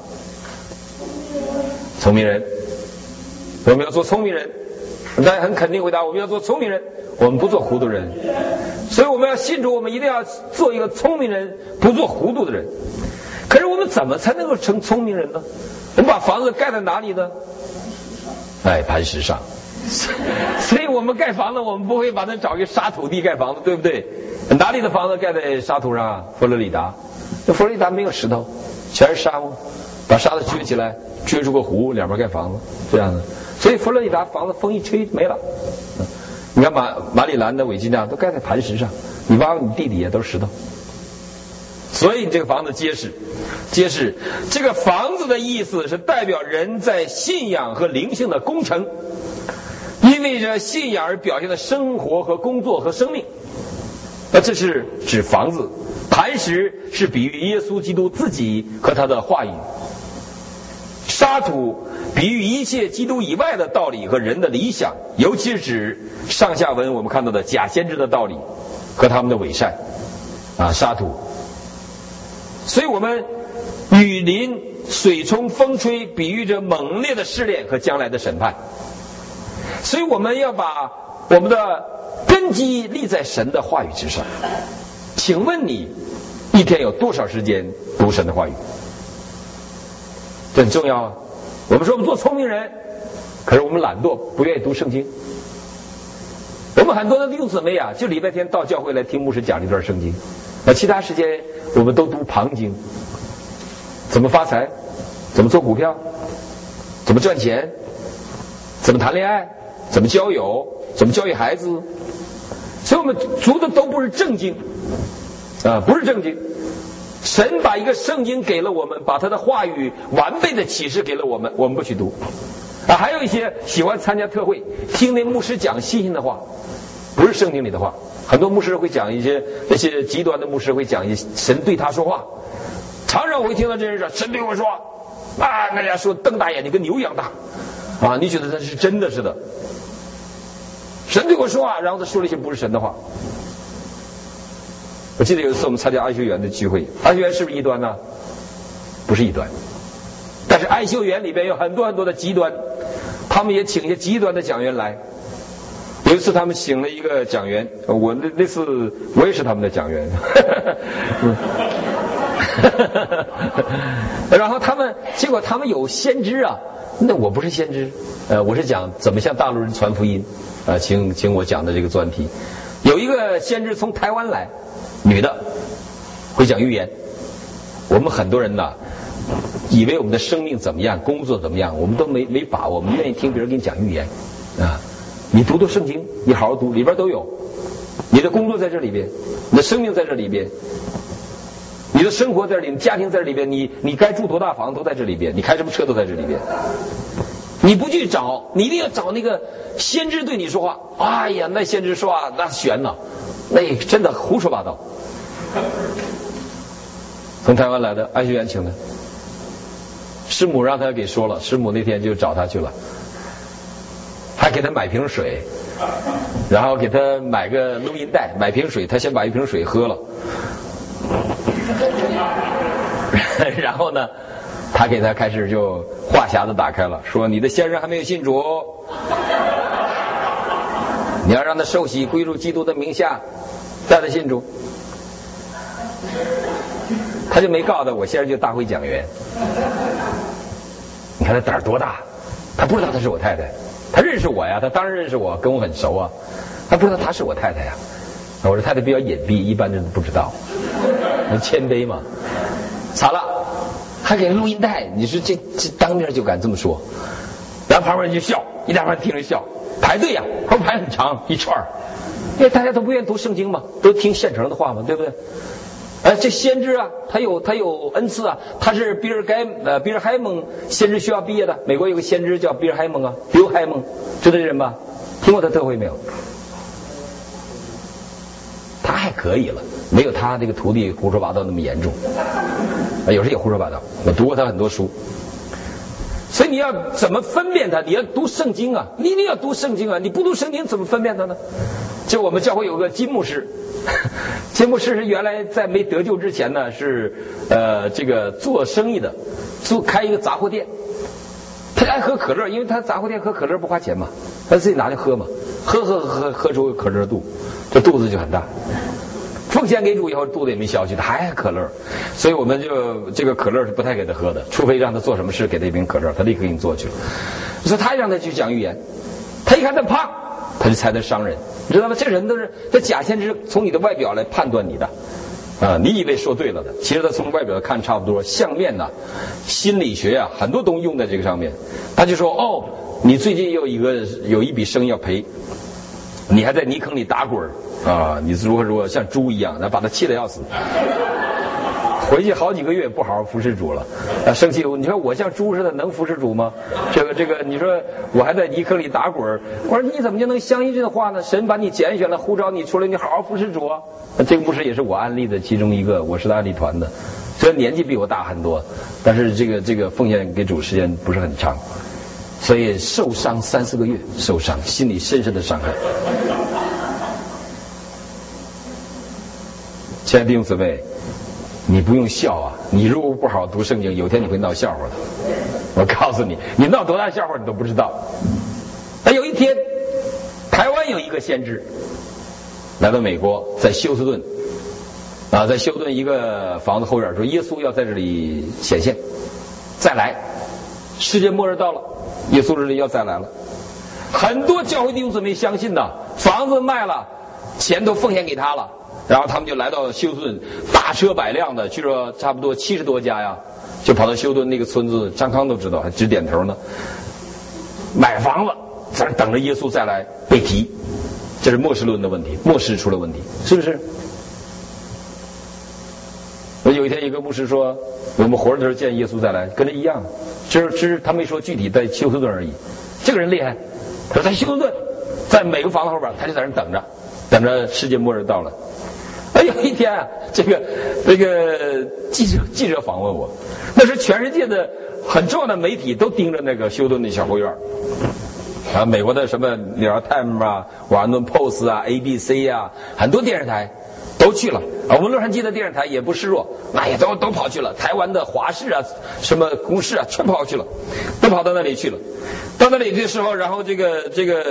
聪明人，我们要做聪明人。大家很肯定回答，我们要做聪明人，我们不做糊涂人。所以我们要信主，我们一定要做一个聪明人，不做糊涂的人。可是我们怎么才能够成聪明人呢？我们把房子盖在哪里呢？磐石上。所以我们盖房子，我们不会把它找一个沙土地盖房子，对不对？哪里的房子盖在沙土上啊？佛罗里达。这佛罗里达没有石头，全是沙漠，把沙子撅起来，撅出个湖，两边盖房子，这样的。所以佛罗里达房子风一吹没了。你看马里兰的、维吉尼亚都盖在磐石上，你挖你地底下都是石头。所以这个房子结实。这个房子的意思是代表人在信仰和灵性的工程，因为这信仰而表现的生活和工作和生命。这是指房子。磐石是比喻耶稣基督自己和他的话语，沙土比喻一切基督以外的道理和人的理想，尤其是指上下文我们看到的假先知的道理和他们的伪善沙土。所以我们雨淋水冲风吹比喻着猛烈的试炼和将来的审判。所以我们要把我们的根基立在神的话语之上。请问你一天有多少时间读神的话语？这很重要啊。我们说我们做聪明人，可是我们懒惰，不愿意读圣经。我们很多的弟兄姊妹啊，就礼拜天到教会来听牧师讲一段圣经，其他时间我们都读旁经，怎么发财，怎么做股票，怎么赚钱，怎么谈恋爱，怎么交友，怎么教育孩子。所以我们读的都不是正经不是正经。神把一个圣经给了我们，把他的话语完备的启示给了我们，我们不去读还有一些喜欢参加特会，听那牧师讲新鲜的话，不是圣经里的话。很多牧师会讲一些，那些极端的牧师会讲一些神对他说话。常常我会听到这人说神对我说那人家说瞪大眼睛跟牛一样大你觉得他是真的似的。神对我说话，然后他说了一些不是神的话。我记得有一次我们参加爱修园的聚会，爱修园是不是异端呢？不是异端，但是爱修园里边有很多很多的极端，他们也请一些极端的讲员来。有一次他们请了一个讲员，我那次我也是他们的讲员然后结果他们有先知那我不是先知我是讲怎么向大陆人传福音请我讲的这个专题。有一个先知从台湾来，女的，会讲预言。我们很多人以为我们的生命怎么样，工作怎么样，我们都没把握，我们愿意听别人给你讲预言你读圣经，你好好读，里边都有。你的工作在这里边，你的生命在这里边，你的生活在这里，你家庭在这里边，你该住多大房都在这里边，你开什么车都在这里边。你不去找，你一定要找那个先知对你说话。哎呀，那先知说话那悬了，那真的胡说八道。从台湾来的爱学员请的，师母让他给说了，师母那天就找他去了，还给他买瓶水，然后给他买个录音带，买瓶水，他先把一瓶水喝了，然后呢他给他开始就话匣子打开了，说你的先生还没有信主，你要让他受洗归入基督的名下，带他信主。他就没告诉他我先生就大会讲员。你看他胆儿多大，他不知道他是我太太，他认识我呀，他当然认识我，跟我很熟他不知道他是我太太呀。我说太太比较隐蔽，一般人不知道，谦卑嘛。惨了，还给录音带，你说这当面就敢这么说，然后旁边人就笑，一大帮人听着笑，排队呀，后排很长一串，因为大家都不愿意读圣经嘛，都听现成的话嘛，对不对？这先知他有恩赐他是比尔海蒙先知学校毕业的，美国有个先知叫比尔海蒙Bill海蒙，知道这人吧？听过他特会没有？他还可以了，没有他这个徒弟胡说八道那么严重。有时也胡说八道，我读过他很多书。所以你要怎么分辨他？你要读圣经你一定要读圣经你不读圣经怎么分辨他呢？就我们教会有个金牧师，金牧师是原来在没得救之前呢，是这个做生意的，开一个杂货店。他爱喝可乐，因为他杂货店喝可乐不花钱嘛，他自己拿去喝嘛，喝出可乐肚，这肚子就很大。奉献给主以后，肚子也没消去，他还爱可乐，所以我们就这个可乐是不太给他喝的，除非让他做什么事，给他一瓶可乐，他立刻给你做去了。所以他让他去讲预言，他一看他胖，他就猜他商人，你知道吗？这人都是这假先知从你的外表来判断你的你以为说对了的，其实他从外表看差不多。相面心理学很多东西用在这个上面。他就说你最近有一笔生意要赔，你还在泥坑里打滚你如何像猪一样，把他气得要死，回去好几个月不好好服侍主了，生气。你说我像猪似的能服侍主吗？这个你说我还在泥坑里打滚，我说你怎么就能相信这个话呢？神把你拣选了，呼召你出来，你好好服侍主这个牧师也是我安利的其中一个，我是他安利团的，虽然年纪比我大很多，但是这个奉献给主时间不是很长，所以受伤3-4个月，受伤，心里深深的伤害。亲爱的弟兄姊妹，你不用笑你如果不好好读圣经，有天你会闹笑话的。我告诉你，你闹多大笑话你都不知道。有一天，台湾有一个先知来到美国，在休斯顿在休斯顿一个房子后院说，耶稣要在这里显现，再来，世界末日到了，耶稣这里要再来了。很多教会弟兄姊妹相信的，房子卖了，钱都奉献给他了，然后他们就来到休斯顿，大车百辆的，据说差不多70多家呀，就跑到休斯顿那个村子，张康都知道，还直点头呢。买房子，在那等着耶稣再来被提，这是末世论的问题，末世出了问题，是不是？有一天，一个牧师说：“我们活着的时候见耶稣再来，跟这一样。”只是他没说具体在休斯顿而已。这个人厉害，他说在休斯顿，在每个房子后边，他就在那等着，等着世界末日到了。有一天啊，这个记者访问我，那是全世界的很重要的媒体都盯着那个休斯顿那小后院美国的什么《纽约 Times》啊、华盛顿 Post 啊、ABC 啊，很多电视台都去了我们洛杉矶的电视台也不示弱，那也都跑去了。台湾的华视啊、什么公视啊，全跑去了，都跑到那里去了。到那里的时候，然后这个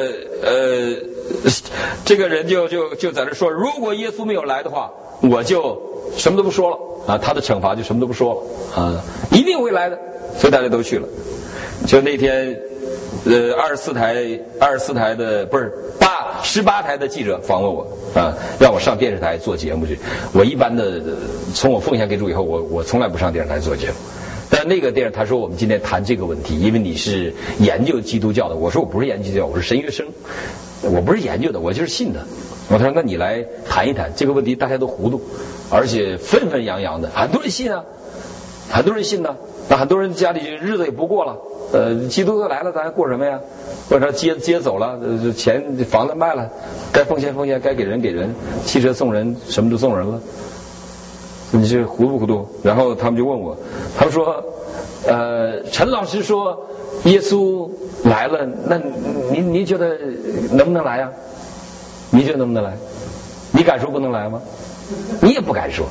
人就在这说，如果耶稣没有来的话，我就什么都不说了他的惩罚就什么都不说了一定会来的。所以大家都去了。就那天24台的不是18台的记者访问我让我上电视台做节目去。我一般的从我奉献给主以后，我从来不上电视台做节目。但那个电视台说我们今天谈这个问题，因为你是研究基督教的。我说我不是研究基督教，我是神学生，我不是研究的，我就是信的。他说那你来谈一谈这个问题，大家都糊涂，而且纷纷扬扬的，很多人信啊，很多人信呢。那很多人家里日子也不过了，基督徒来了，咱还过什么呀？或者接走了，钱房子卖了，该奉献奉献，该给人给人，汽车送人，什么都送人了。你这糊不糊涂？然后他们就问我，他们说，陈老师说耶稣来了，那您觉得能不能来呀？你觉得能不能来？你敢说不能来吗？你也不敢说。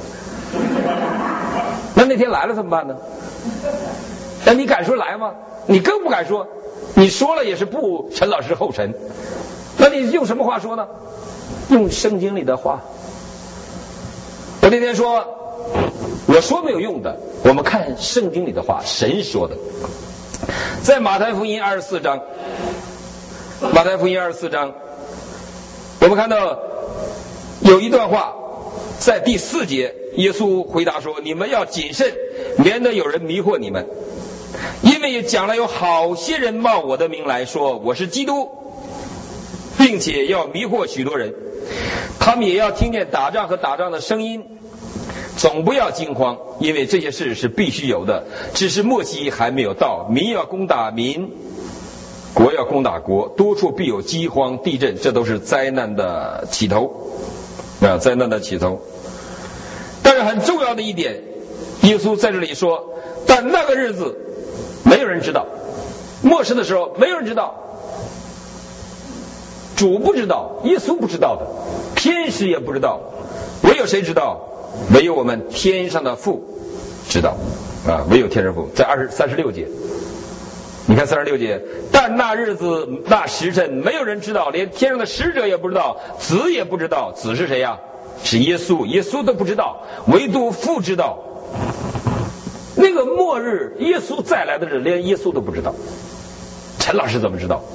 那天来了怎么办呢？那你敢说来吗？你更不敢说，你说了也是步陈老师后尘。那你用什么话说呢？用圣经里的话。我那天说，我说没有用的，我们看圣经里的话，神说的。在马太福音24章，马太福音24章，我们看到有一段话，在第4节，耶稣回答说：“你们要谨慎，免得有人迷惑你们，因为将来有好些人冒我的名来说我是基督，并且要迷惑许多人。他们也要听见打仗和打仗的声音，总不要惊慌，因为这些事是必须有的，只是末期还没有到。民要攻打民，国要攻打国，多处必有饥荒、地震，这都是灾难的起头灾难的起头。但是很重要的一点，耶稣在这里说，但那个日子没有人知道，末世的时候没有人知道，主不知道，耶稣不知道的，天使也不知道，唯有谁知道？唯有我们天上的父知道唯有天上父。在36节，你看36节，但那日子那时辰没有人知道，连天上的使者也不知道，子也不知道。子是谁呀？是耶稣，耶稣都不知道，唯独父知道。那个末日耶稣再来的日，连耶稣都不知道，陈老师怎么知道？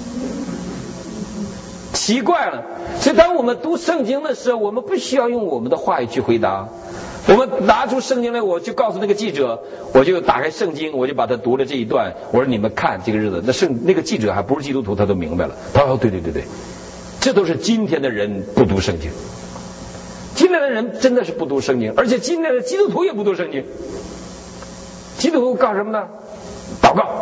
奇怪了。所以当我们读圣经的时候，我们不需要用我们的话语去回答，我们拿出圣经来，我就告诉那个记者，我就打开圣经，我就把它读了这一段，我说你们看这个日子，那个记者还不是基督徒，他都明白了。他说对，这都是今天的人不读圣经，今天的人真的是不读圣经，而且今天的基督徒也不读圣经。基督徒干什么呢？祷告，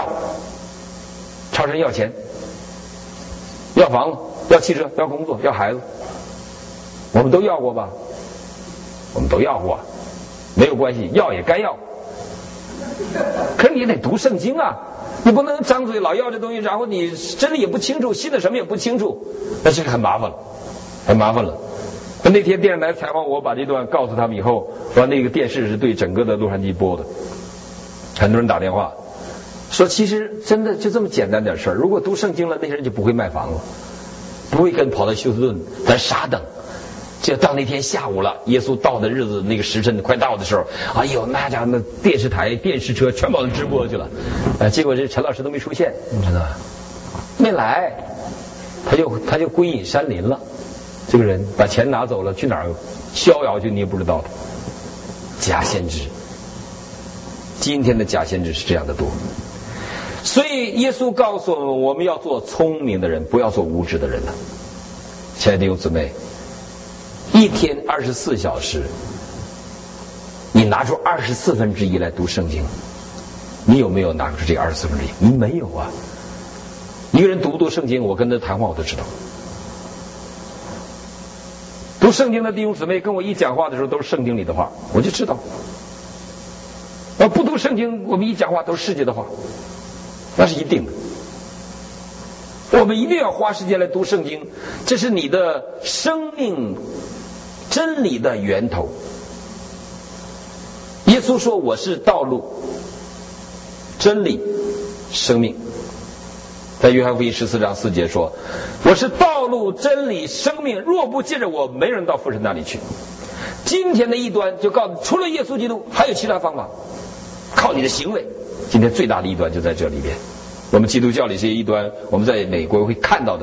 朝神要钱，要房子，要汽车，要工作，要孩子。我们都要过吧？我们都要过，没有关系，要也该要。可是你也得读圣经啊，你不能张嘴老要这东西，然后你真的也不清楚，信的什么也不清楚，那这个很麻烦了。那天电视台采访我，把这段告诉他们以后，说那个电视是对整个的洛杉矶播的，很多人打电话说，其实真的就这么简单点事儿，如果读圣经了，那些人就不会卖房了。 不会跟跑到休斯顿，咱傻等。就到那天下午了，耶稣到的日子那个时辰快到的时候，哎呦，那家伙那电视台、电视车全跑到直播去了，结果这陈老师都没出现，你知道吗？没来，他就归隐山林了。这个人把钱拿走了，去哪儿逍遥去你也不知道的。假先知，今天的假先知是这样的多。所以耶稣告诉我们，我们要做聪明的人，不要做无知的人了。亲爱的弟兄姊妹，一天24小时，你拿出1/24来读圣经，你有没有拿出这个1/24？你没有啊。一个人读不读圣经，我跟他谈话我都知道。读圣经的弟兄姊妹跟我一讲话的时候都是圣经里的话，我就知道。不读圣经，我们一讲话都是世界的话，那是一定的。我们一定要花时间来读圣经，这是你的生命真理的源头。耶稣说：“我是道路、真理、生命。”在约翰福音14章4节说：“我是道路、真理、生命，若不借着我，没人到父神那里去。”今天的异端就告诉你，除了耶稣基督，还有其他方法，靠你的行为。今天最大的异端就在这里边。我们基督教里这些异端，我们在美国会看到的，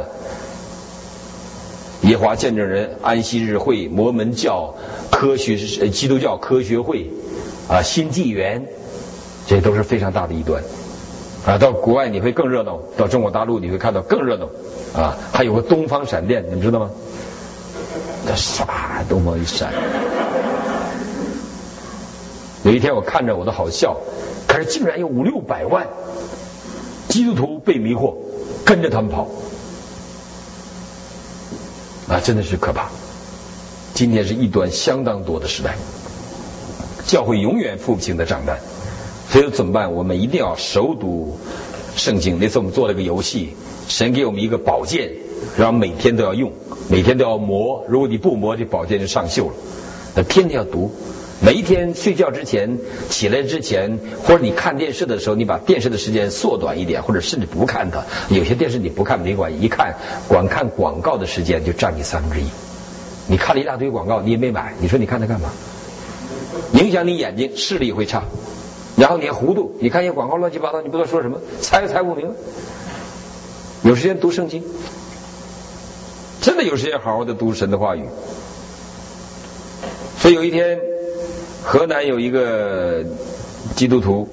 耶和华见证人、安息日会、摩门教、基督教科学会新纪元，这些都是非常大的异端。到国外你会更热闹，到中国大陆你会看到更热闹还有个东方闪电，你们知道吗？那唰，东方一闪。有一天我看着我都好笑，可是竟然有500-600万基督徒被迷惑，跟着他们跑真的是可怕。今天是异端相当多的时代，教会永远付不清的账单。所以怎么办？我们一定要熟读圣经。那次我们做了个游戏，神给我们一个宝剑，然后每天都要用，每天都要磨。如果你不磨，这宝剑就上锈了。那天天要读，每一天睡觉之前、起来之前，或者你看电视的时候，你把电视的时间缩短一点，或者甚至不看它。有些电视你不看没关系，一看光看广告的时间就占你1/3。你看了一大堆广告，你也没买，你说你看它干嘛？影响你眼睛，视力会差。然后你还糊涂，你看一些广告乱七八糟，你不知道说什么，猜不明。有时间读圣经，真的有时间好好的读神的话语。所以有一天，河南有一个基督徒，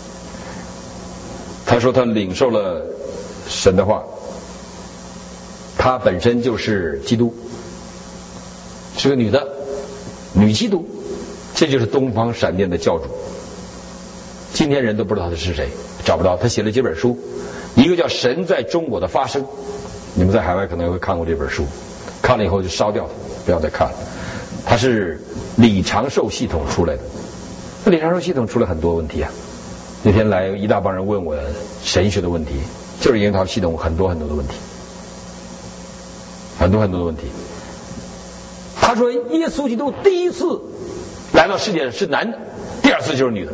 他说他领受了神的话，他本身就是基督，是个女的，女基督，这就是东方闪电的教主。今天人都不知道他是谁，找不到。他写了几本书，一个叫《神在中国的发生》，你们在海外可能会看过这本书，看了以后就烧掉它，不要再看了。它是李长寿系统出来的，那李长寿系统出了很多问题啊。那天来一大帮人问我神学的问题，就是因为它系统很多的问题，很多的问题。他说耶稣基督第一次来到世界上是男的，第二次就是女的。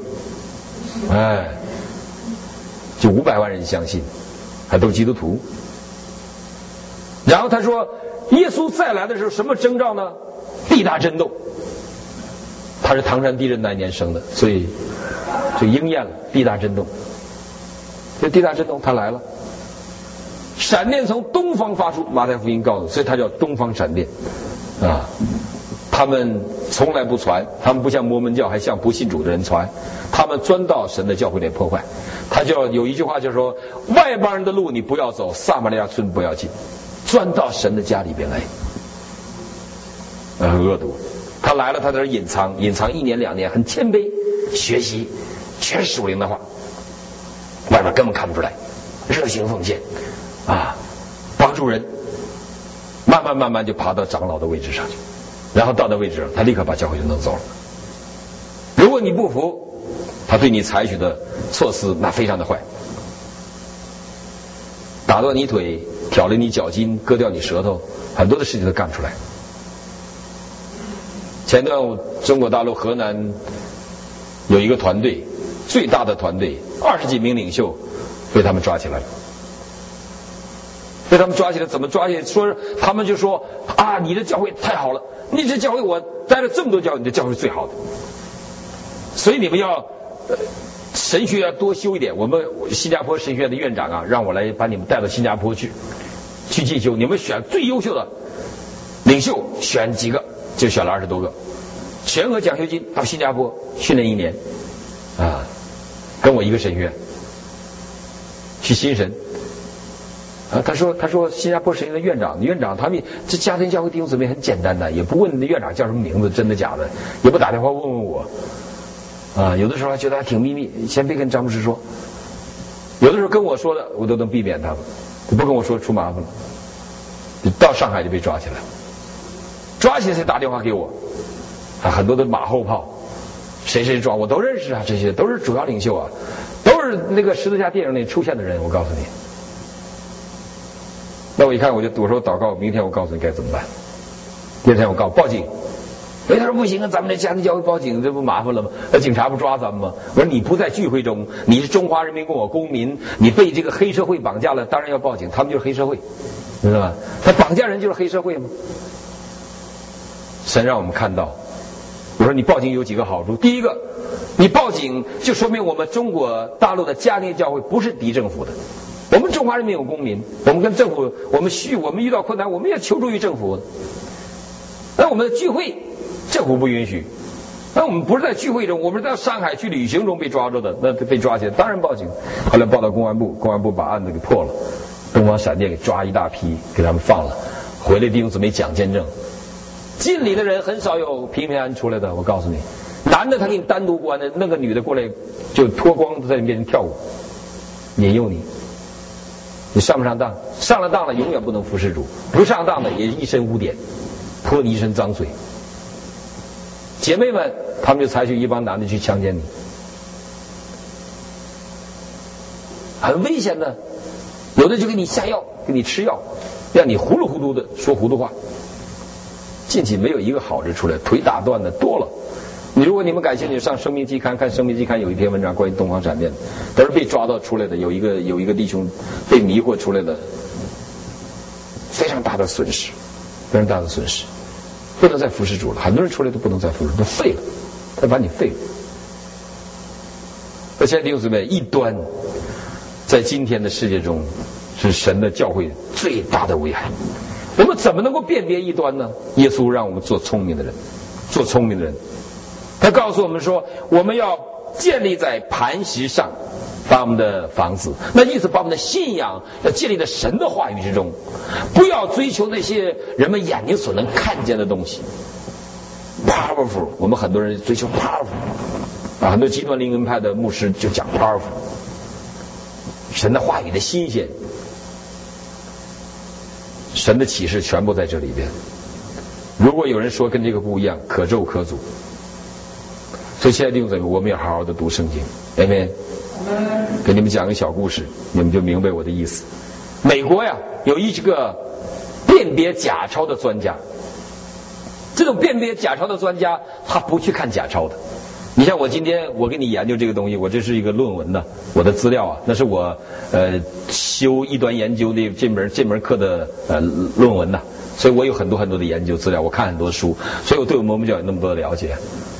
就500万人相信，还都是基督徒。然后他说，耶稣再来的时候什么征兆呢？地大震动。他是唐山地震那一年生的，所以就应验了地大震动。这地大震动他来了，闪电从东方发出，马太福音告诉，所以他叫东方闪电他们从来不传，他们不像摩门教还向不信主的人传，他们钻到神的教会里破坏。他就有一句话就是说，外邦人的路你不要走，撒玛利亚村不要进，钻到神的家里边来。很恶毒。他来了，他在这隐藏1年2年，很谦卑，学习全是属灵的话，外边根本看不出来，热心奉献帮助人，慢慢就爬到长老的位置上去。然后到那位置上，他立刻把教会就弄走了。如果你不服，他对你采取的措施那非常的坏，打断你腿，挑了你脚筋，割掉你舌头，很多的事情都干出来。前段中国大陆河南有一个团队，最大的团队，20几名领袖被他们抓起来了。 被他们抓起来，怎么抓起来？说他们就说啊，你的教会太好了，你这教会我待了这么多教会，你的教会是最好的，所以你们要神学要多修一点。我们新加坡神学院的院长啊，让我来把你们带到新加坡去进修，你们选最优秀的领袖，选几个，就选了20多个，全额奖学金到新加坡训练1年，啊，跟我一个神学院去新神。啊，他说新加坡神学院的院长，他们这家庭教会弟兄姊妹很简单的，也不问院长叫什么名字，真的假的，也不打电话问问我，啊，有的时候还觉得还挺秘密，先别跟张牧师说，有的时候跟我说的，我都能避免他们，不跟我说出麻烦了，到上海就被抓起来，抓起来才打电话给我，啊，很多的马后炮，谁抓我都认识啊，这些都是主要领袖啊，都是那个十字架电影里出现的人，我告诉你。那我一看，我说祷告，明天我告诉你该怎么办。第二天我报警，他说不行啊，咱们这家庭教会报警，这不麻烦了吗？那警察不抓咱们吗？我说你不在聚会中，你是中华人民共和国公民，你被这个黑社会绑架了，当然要报警，他们就是黑社会，知道吧？他绑架人就是黑社会吗？神让我们看到，我说你报警有几个好处，第一个，你报警就说明我们中国大陆的家庭教会不是敌政府的。我们中华人民有公民，我们跟政府，我们遇到困难，我们也求助于政府。那我们的聚会，政府不允许。那我们不是在聚会中，我们是在上海去旅行中被抓住的，那被抓起来，当然报警。后来报到公安部，公安部把案子给破了，东方闪电给抓一大批，给他们放了。回来弟兄姊妹讲见证，进里的人很少有平平安安出来的。我告诉你，男的他给你单独关的，那个女的过来就脱光在你面前跳舞，引诱你。你上不上当？上了当了，永远不能服侍主；不上当的，也一身污点，泼你一身脏水。姐妹们，他们就采取一帮男的去强奸你，很危险的。有的就给你下药，给你吃药，让你糊里糊涂的说糊涂话。进去没有一个好的出来，腿打断的多了。如果你们感兴趣，上《生命季刊》看《生命季刊》有一篇文章关于东方闪电，都是被抓到出来的，有一个弟兄被迷惑出来的，非常大的损失，非常大的损失，不能再服侍主了。很多人出来都不能再服侍，都废了，他把你废了。那现在弟兄姊妹，异端在今天的世界中是神的教会最大的危害。我们怎么能够辨别异端呢？耶稣让我们做聪明的人，做聪明的人。他告诉我们说，我们要建立在磐石上，把我们的房子，那意思把我们的信仰要建立在神的话语之中，不要追求那些人们眼睛所能看见的东西。powerful， 我们很多人追求 powerful， 很多极端灵恩派的牧师就讲 powerful， 神的话语的新鲜，神的启示全部在这里边。如果有人说跟这个不一样，可咒可诅。所以现在弟兄姊妹，我们要好好的读圣经，阿们。给你们讲个小故事，你们就明白我的意思。美国呀，有一个辨别假钞的专家，这种辨别假钞的专家，他不去看假钞的。你像我今天我给你研究这个东西，我这是一个论文的，我的资料啊，那是我修异端研究的这门课的论文呐，所以我有很多很多的研究资料，我看很多书，所以我对我们教有那么多的了解。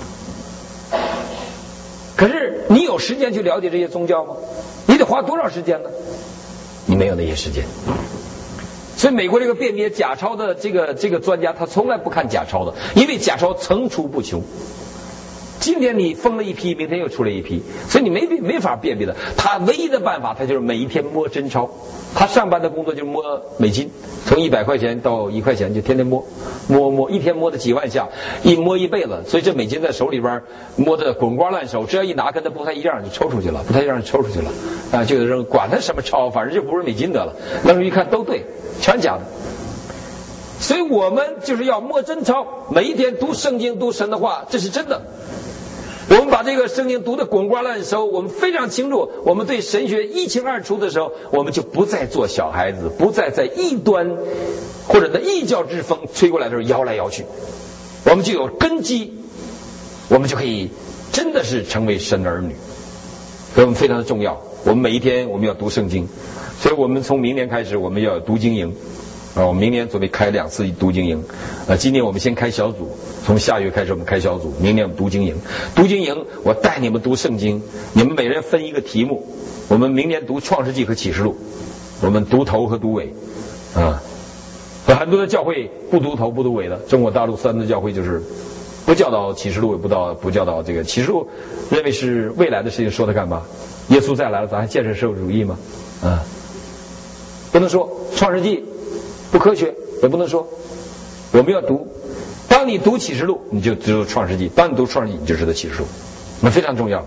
可是你有时间去了解这些宗教吗？你得花多少时间呢？你没有那些时间。所以美国这个辨别假钞的这个专家，他从来不看假钞的，因为假钞层出不穷。今天你封了一批，明天又出来一批，所以你没法辨别的。他唯一的办法，他就是每一天摸真钞。他上班的工作就是摸美金，从100块钱到1块钱就天天摸，一天摸的几万下，一摸一辈子。所以这美金在手里边摸得滚瓜烂熟，只要一拿跟它不太一样就抽出去了，不太一样就抽出去了啊，就扔，管它什么钞，反正就不是美金得了。那时候一看都对，全假的。所以我们就是要摸真钞，每一天读圣经，读神的话，这是真的。我们把这个圣经读得滚瓜烂熟，我们非常清楚，我们对神学一清二楚的时候，我们就不再做小孩子，不再在异端或者在异教之风吹过来的时候摇来摇去，我们就有根基，我们就可以真的是成为神的儿女。所以我们非常的重要，我们每一天我们要读圣经， 所以我们从明年开始，我们要有读经营啊，我们明年准备开2次读经营，今年我们先开小组，从下月开始我们开小组，明年我们读经营。读经营，我带你们读圣经，你们每人分一个题目。我们明年读创世纪和启示录，我们读头和读尾，啊，很多的教会不读头不读尾的，中国大陆3个教会就是不教导启示录，也不教导这个启示录，认为是未来的事情，说它干嘛？耶稣再来了，咱还建设社会主义吗？啊，不能说创世纪不科学，也不能说我们要读。当你读启示录，你就知道创世纪；当你读创世纪，你就知道启示录，那非常重要。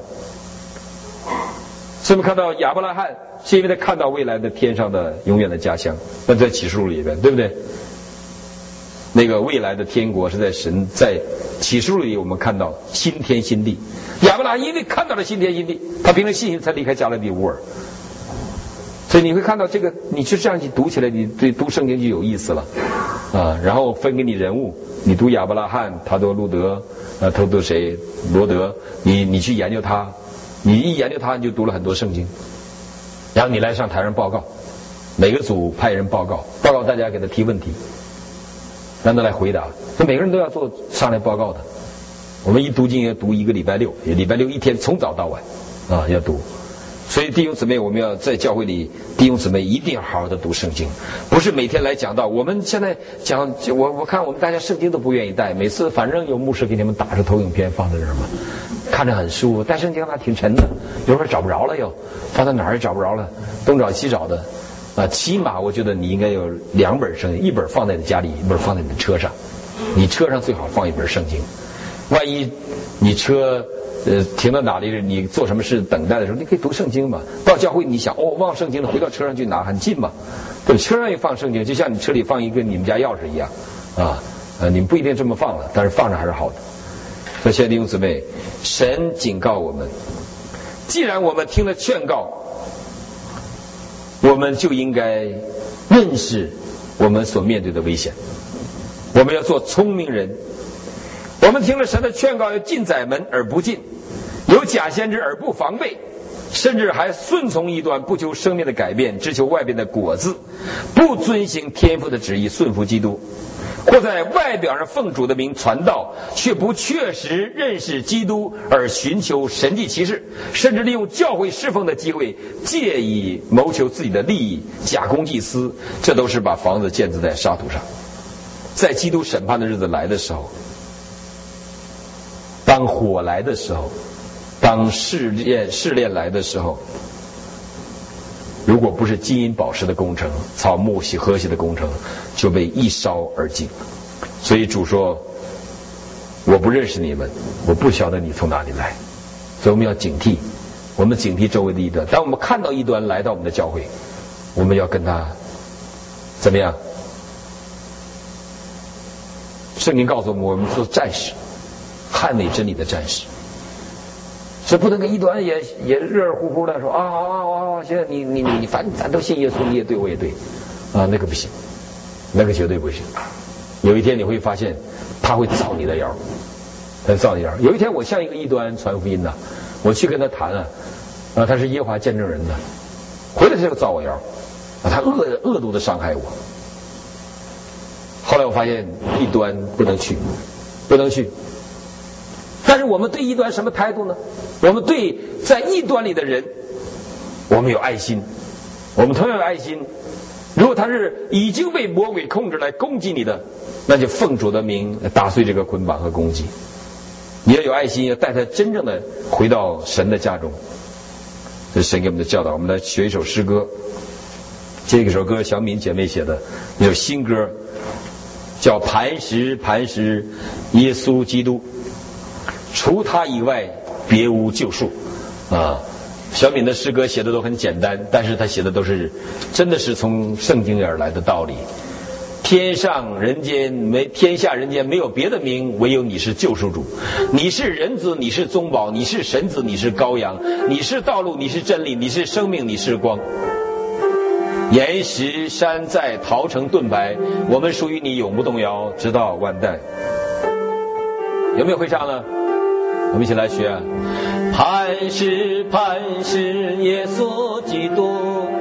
所以我们看到亚伯拉罕是因为他看到未来的天上的永远的家乡，那在启示录里边，对不对？那个未来的天国是在启示录里我们看到新天新地。亚伯拉罕因为看到了新天新地，他凭着信心才离开加勒底乌尔。所以你会看到这个，你就这样去读起来，你对读圣经就有意思了啊。然后分给你人物，你读亚伯拉罕，他读路德，他读谁？罗德，你去研究他，你一研究他，你就读了很多圣经。然后你来上台上报告，每个组派人报告大家给他提问题，让他来回答。所以每个人都要做上来报告的。我们一读经要读1个礼拜6，礼拜6一天从早到晚啊要读。所以弟兄姊妹，我们要在教会里，弟兄姊妹一定要好好的读圣经，不是每天来讲道。我们现在讲，我看我们大家圣经都不愿意带，每次反正有牧师给你们打着投影片放在这儿嘛，看着很舒服，但圣经还挺沉的，有时候找不着了又放在哪儿也找不着了，东找西找的啊。起码我觉得你应该有2本圣经，一本放在你家里，一本放在你的车上。你车上最好放一本圣经，万一你车停到哪里，你做什么事等待的时候，你可以读圣经嘛。到教会你想忘圣经了，回到车上去拿，很近嘛。对，车上也放圣经，就像你车里放一个你们家钥匙一样啊。你们不一定这么放了，但是放着还是好的。所以，亲爱的弟兄姊妹，神警告我们，既然我们听了劝告，我们就应该认识我们所面对的危险。我们要做聪明人。我们听了神的劝告，要进窄门而不进，有假先知而不防备，甚至还顺从异端，不求生命的改变，只求外边的果子，不遵行天父的旨意，顺服基督，或在外表上奉主的名传道，却不确实认识基督，而寻求神迹奇事，甚至利用教会侍奉的机会，借以谋求自己的利益，假公济私，这都是把房子建筑在沙土上。在基督审判的日子来的时候，当火来的时候，当试炼来的时候，如果不是金银宝石的工程，草木和谐的工程，就被一烧而尽。所以主说，我不认识你们，我不晓得你从哪里来。所以我们要警惕，我们警惕周围的异端。当我们看到异端来到我们的教会，我们要跟他怎么样？圣经告诉我们做战士，捍卫真理的战士。所以不能跟异端也热热乎乎的说啊，现在你反正咱都信耶稣，你也对我也对啊，那个不行，那个绝对不行。有一天你会发现他会造你的谣，他造你谣。有一天我向一个异端传福音呢，我去跟他谈他是耶和华见证人的，回来他就造我谣他恶毒的伤害我。后来我发现异端不能去。但是我们对异端什么态度呢？我们对在异端里的人，我们有爱心，我们同样有爱心。如果他是已经被魔鬼控制来攻击你的，那就奉主的名打碎这个捆绑和攻击。你要有爱心，要带他真正的回到神的家中。这是神给我们的教导。我们来学一首诗歌，这首歌小敏姐妹写的一首新歌，叫磐石磐石耶稣基督，除他以外别无救赎啊。小敏的诗歌写的都很简单，但是他写的都是真的是从圣经而来的道理。天下人间没有别的名，唯有你是救赎主。你是人子，你是宗保，你是神子，你是羔羊，你是道路，你是真理，你是生命，你是光。岩石山寨陶城盾牌，我们属于你永不动摇，直到万代。有没有会唱呢？我们一起来学磐石磐石耶稣基督，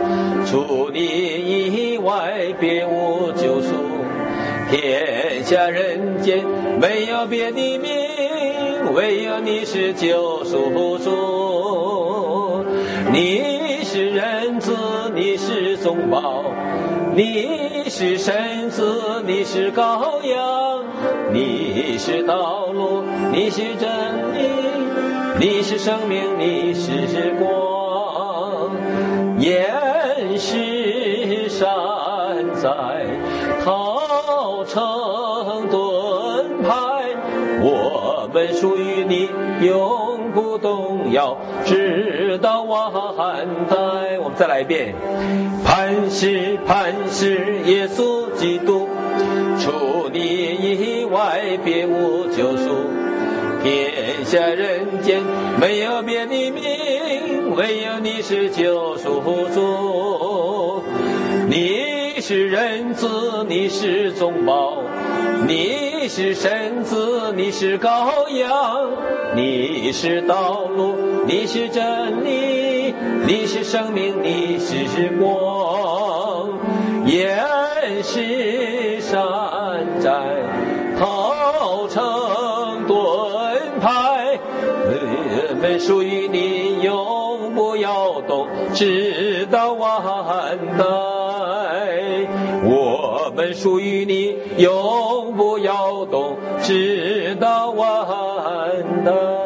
除你以外别无救赎，天下人间没有别的名，唯有你是救赎主。你是人子，你是宗保，你是神子，你是羔羊，你是道路，你是真理，你是生命，你是光。岩石山在陶城盾牌，我们属于你，永不动摇，直到万代。我们再来一遍。磐石磐石耶稣基督，除你以外别无救赎，天下人间没有别的名，唯有你是救赎主。你是人子，你是宗保，你是神子，你是羔羊，你是道路，你是真理，你是生命，你是光。岩石山寨陶城盾牌，我们属于你，永不摇动，直到万代。我们属于你，永不摇动，直到万代。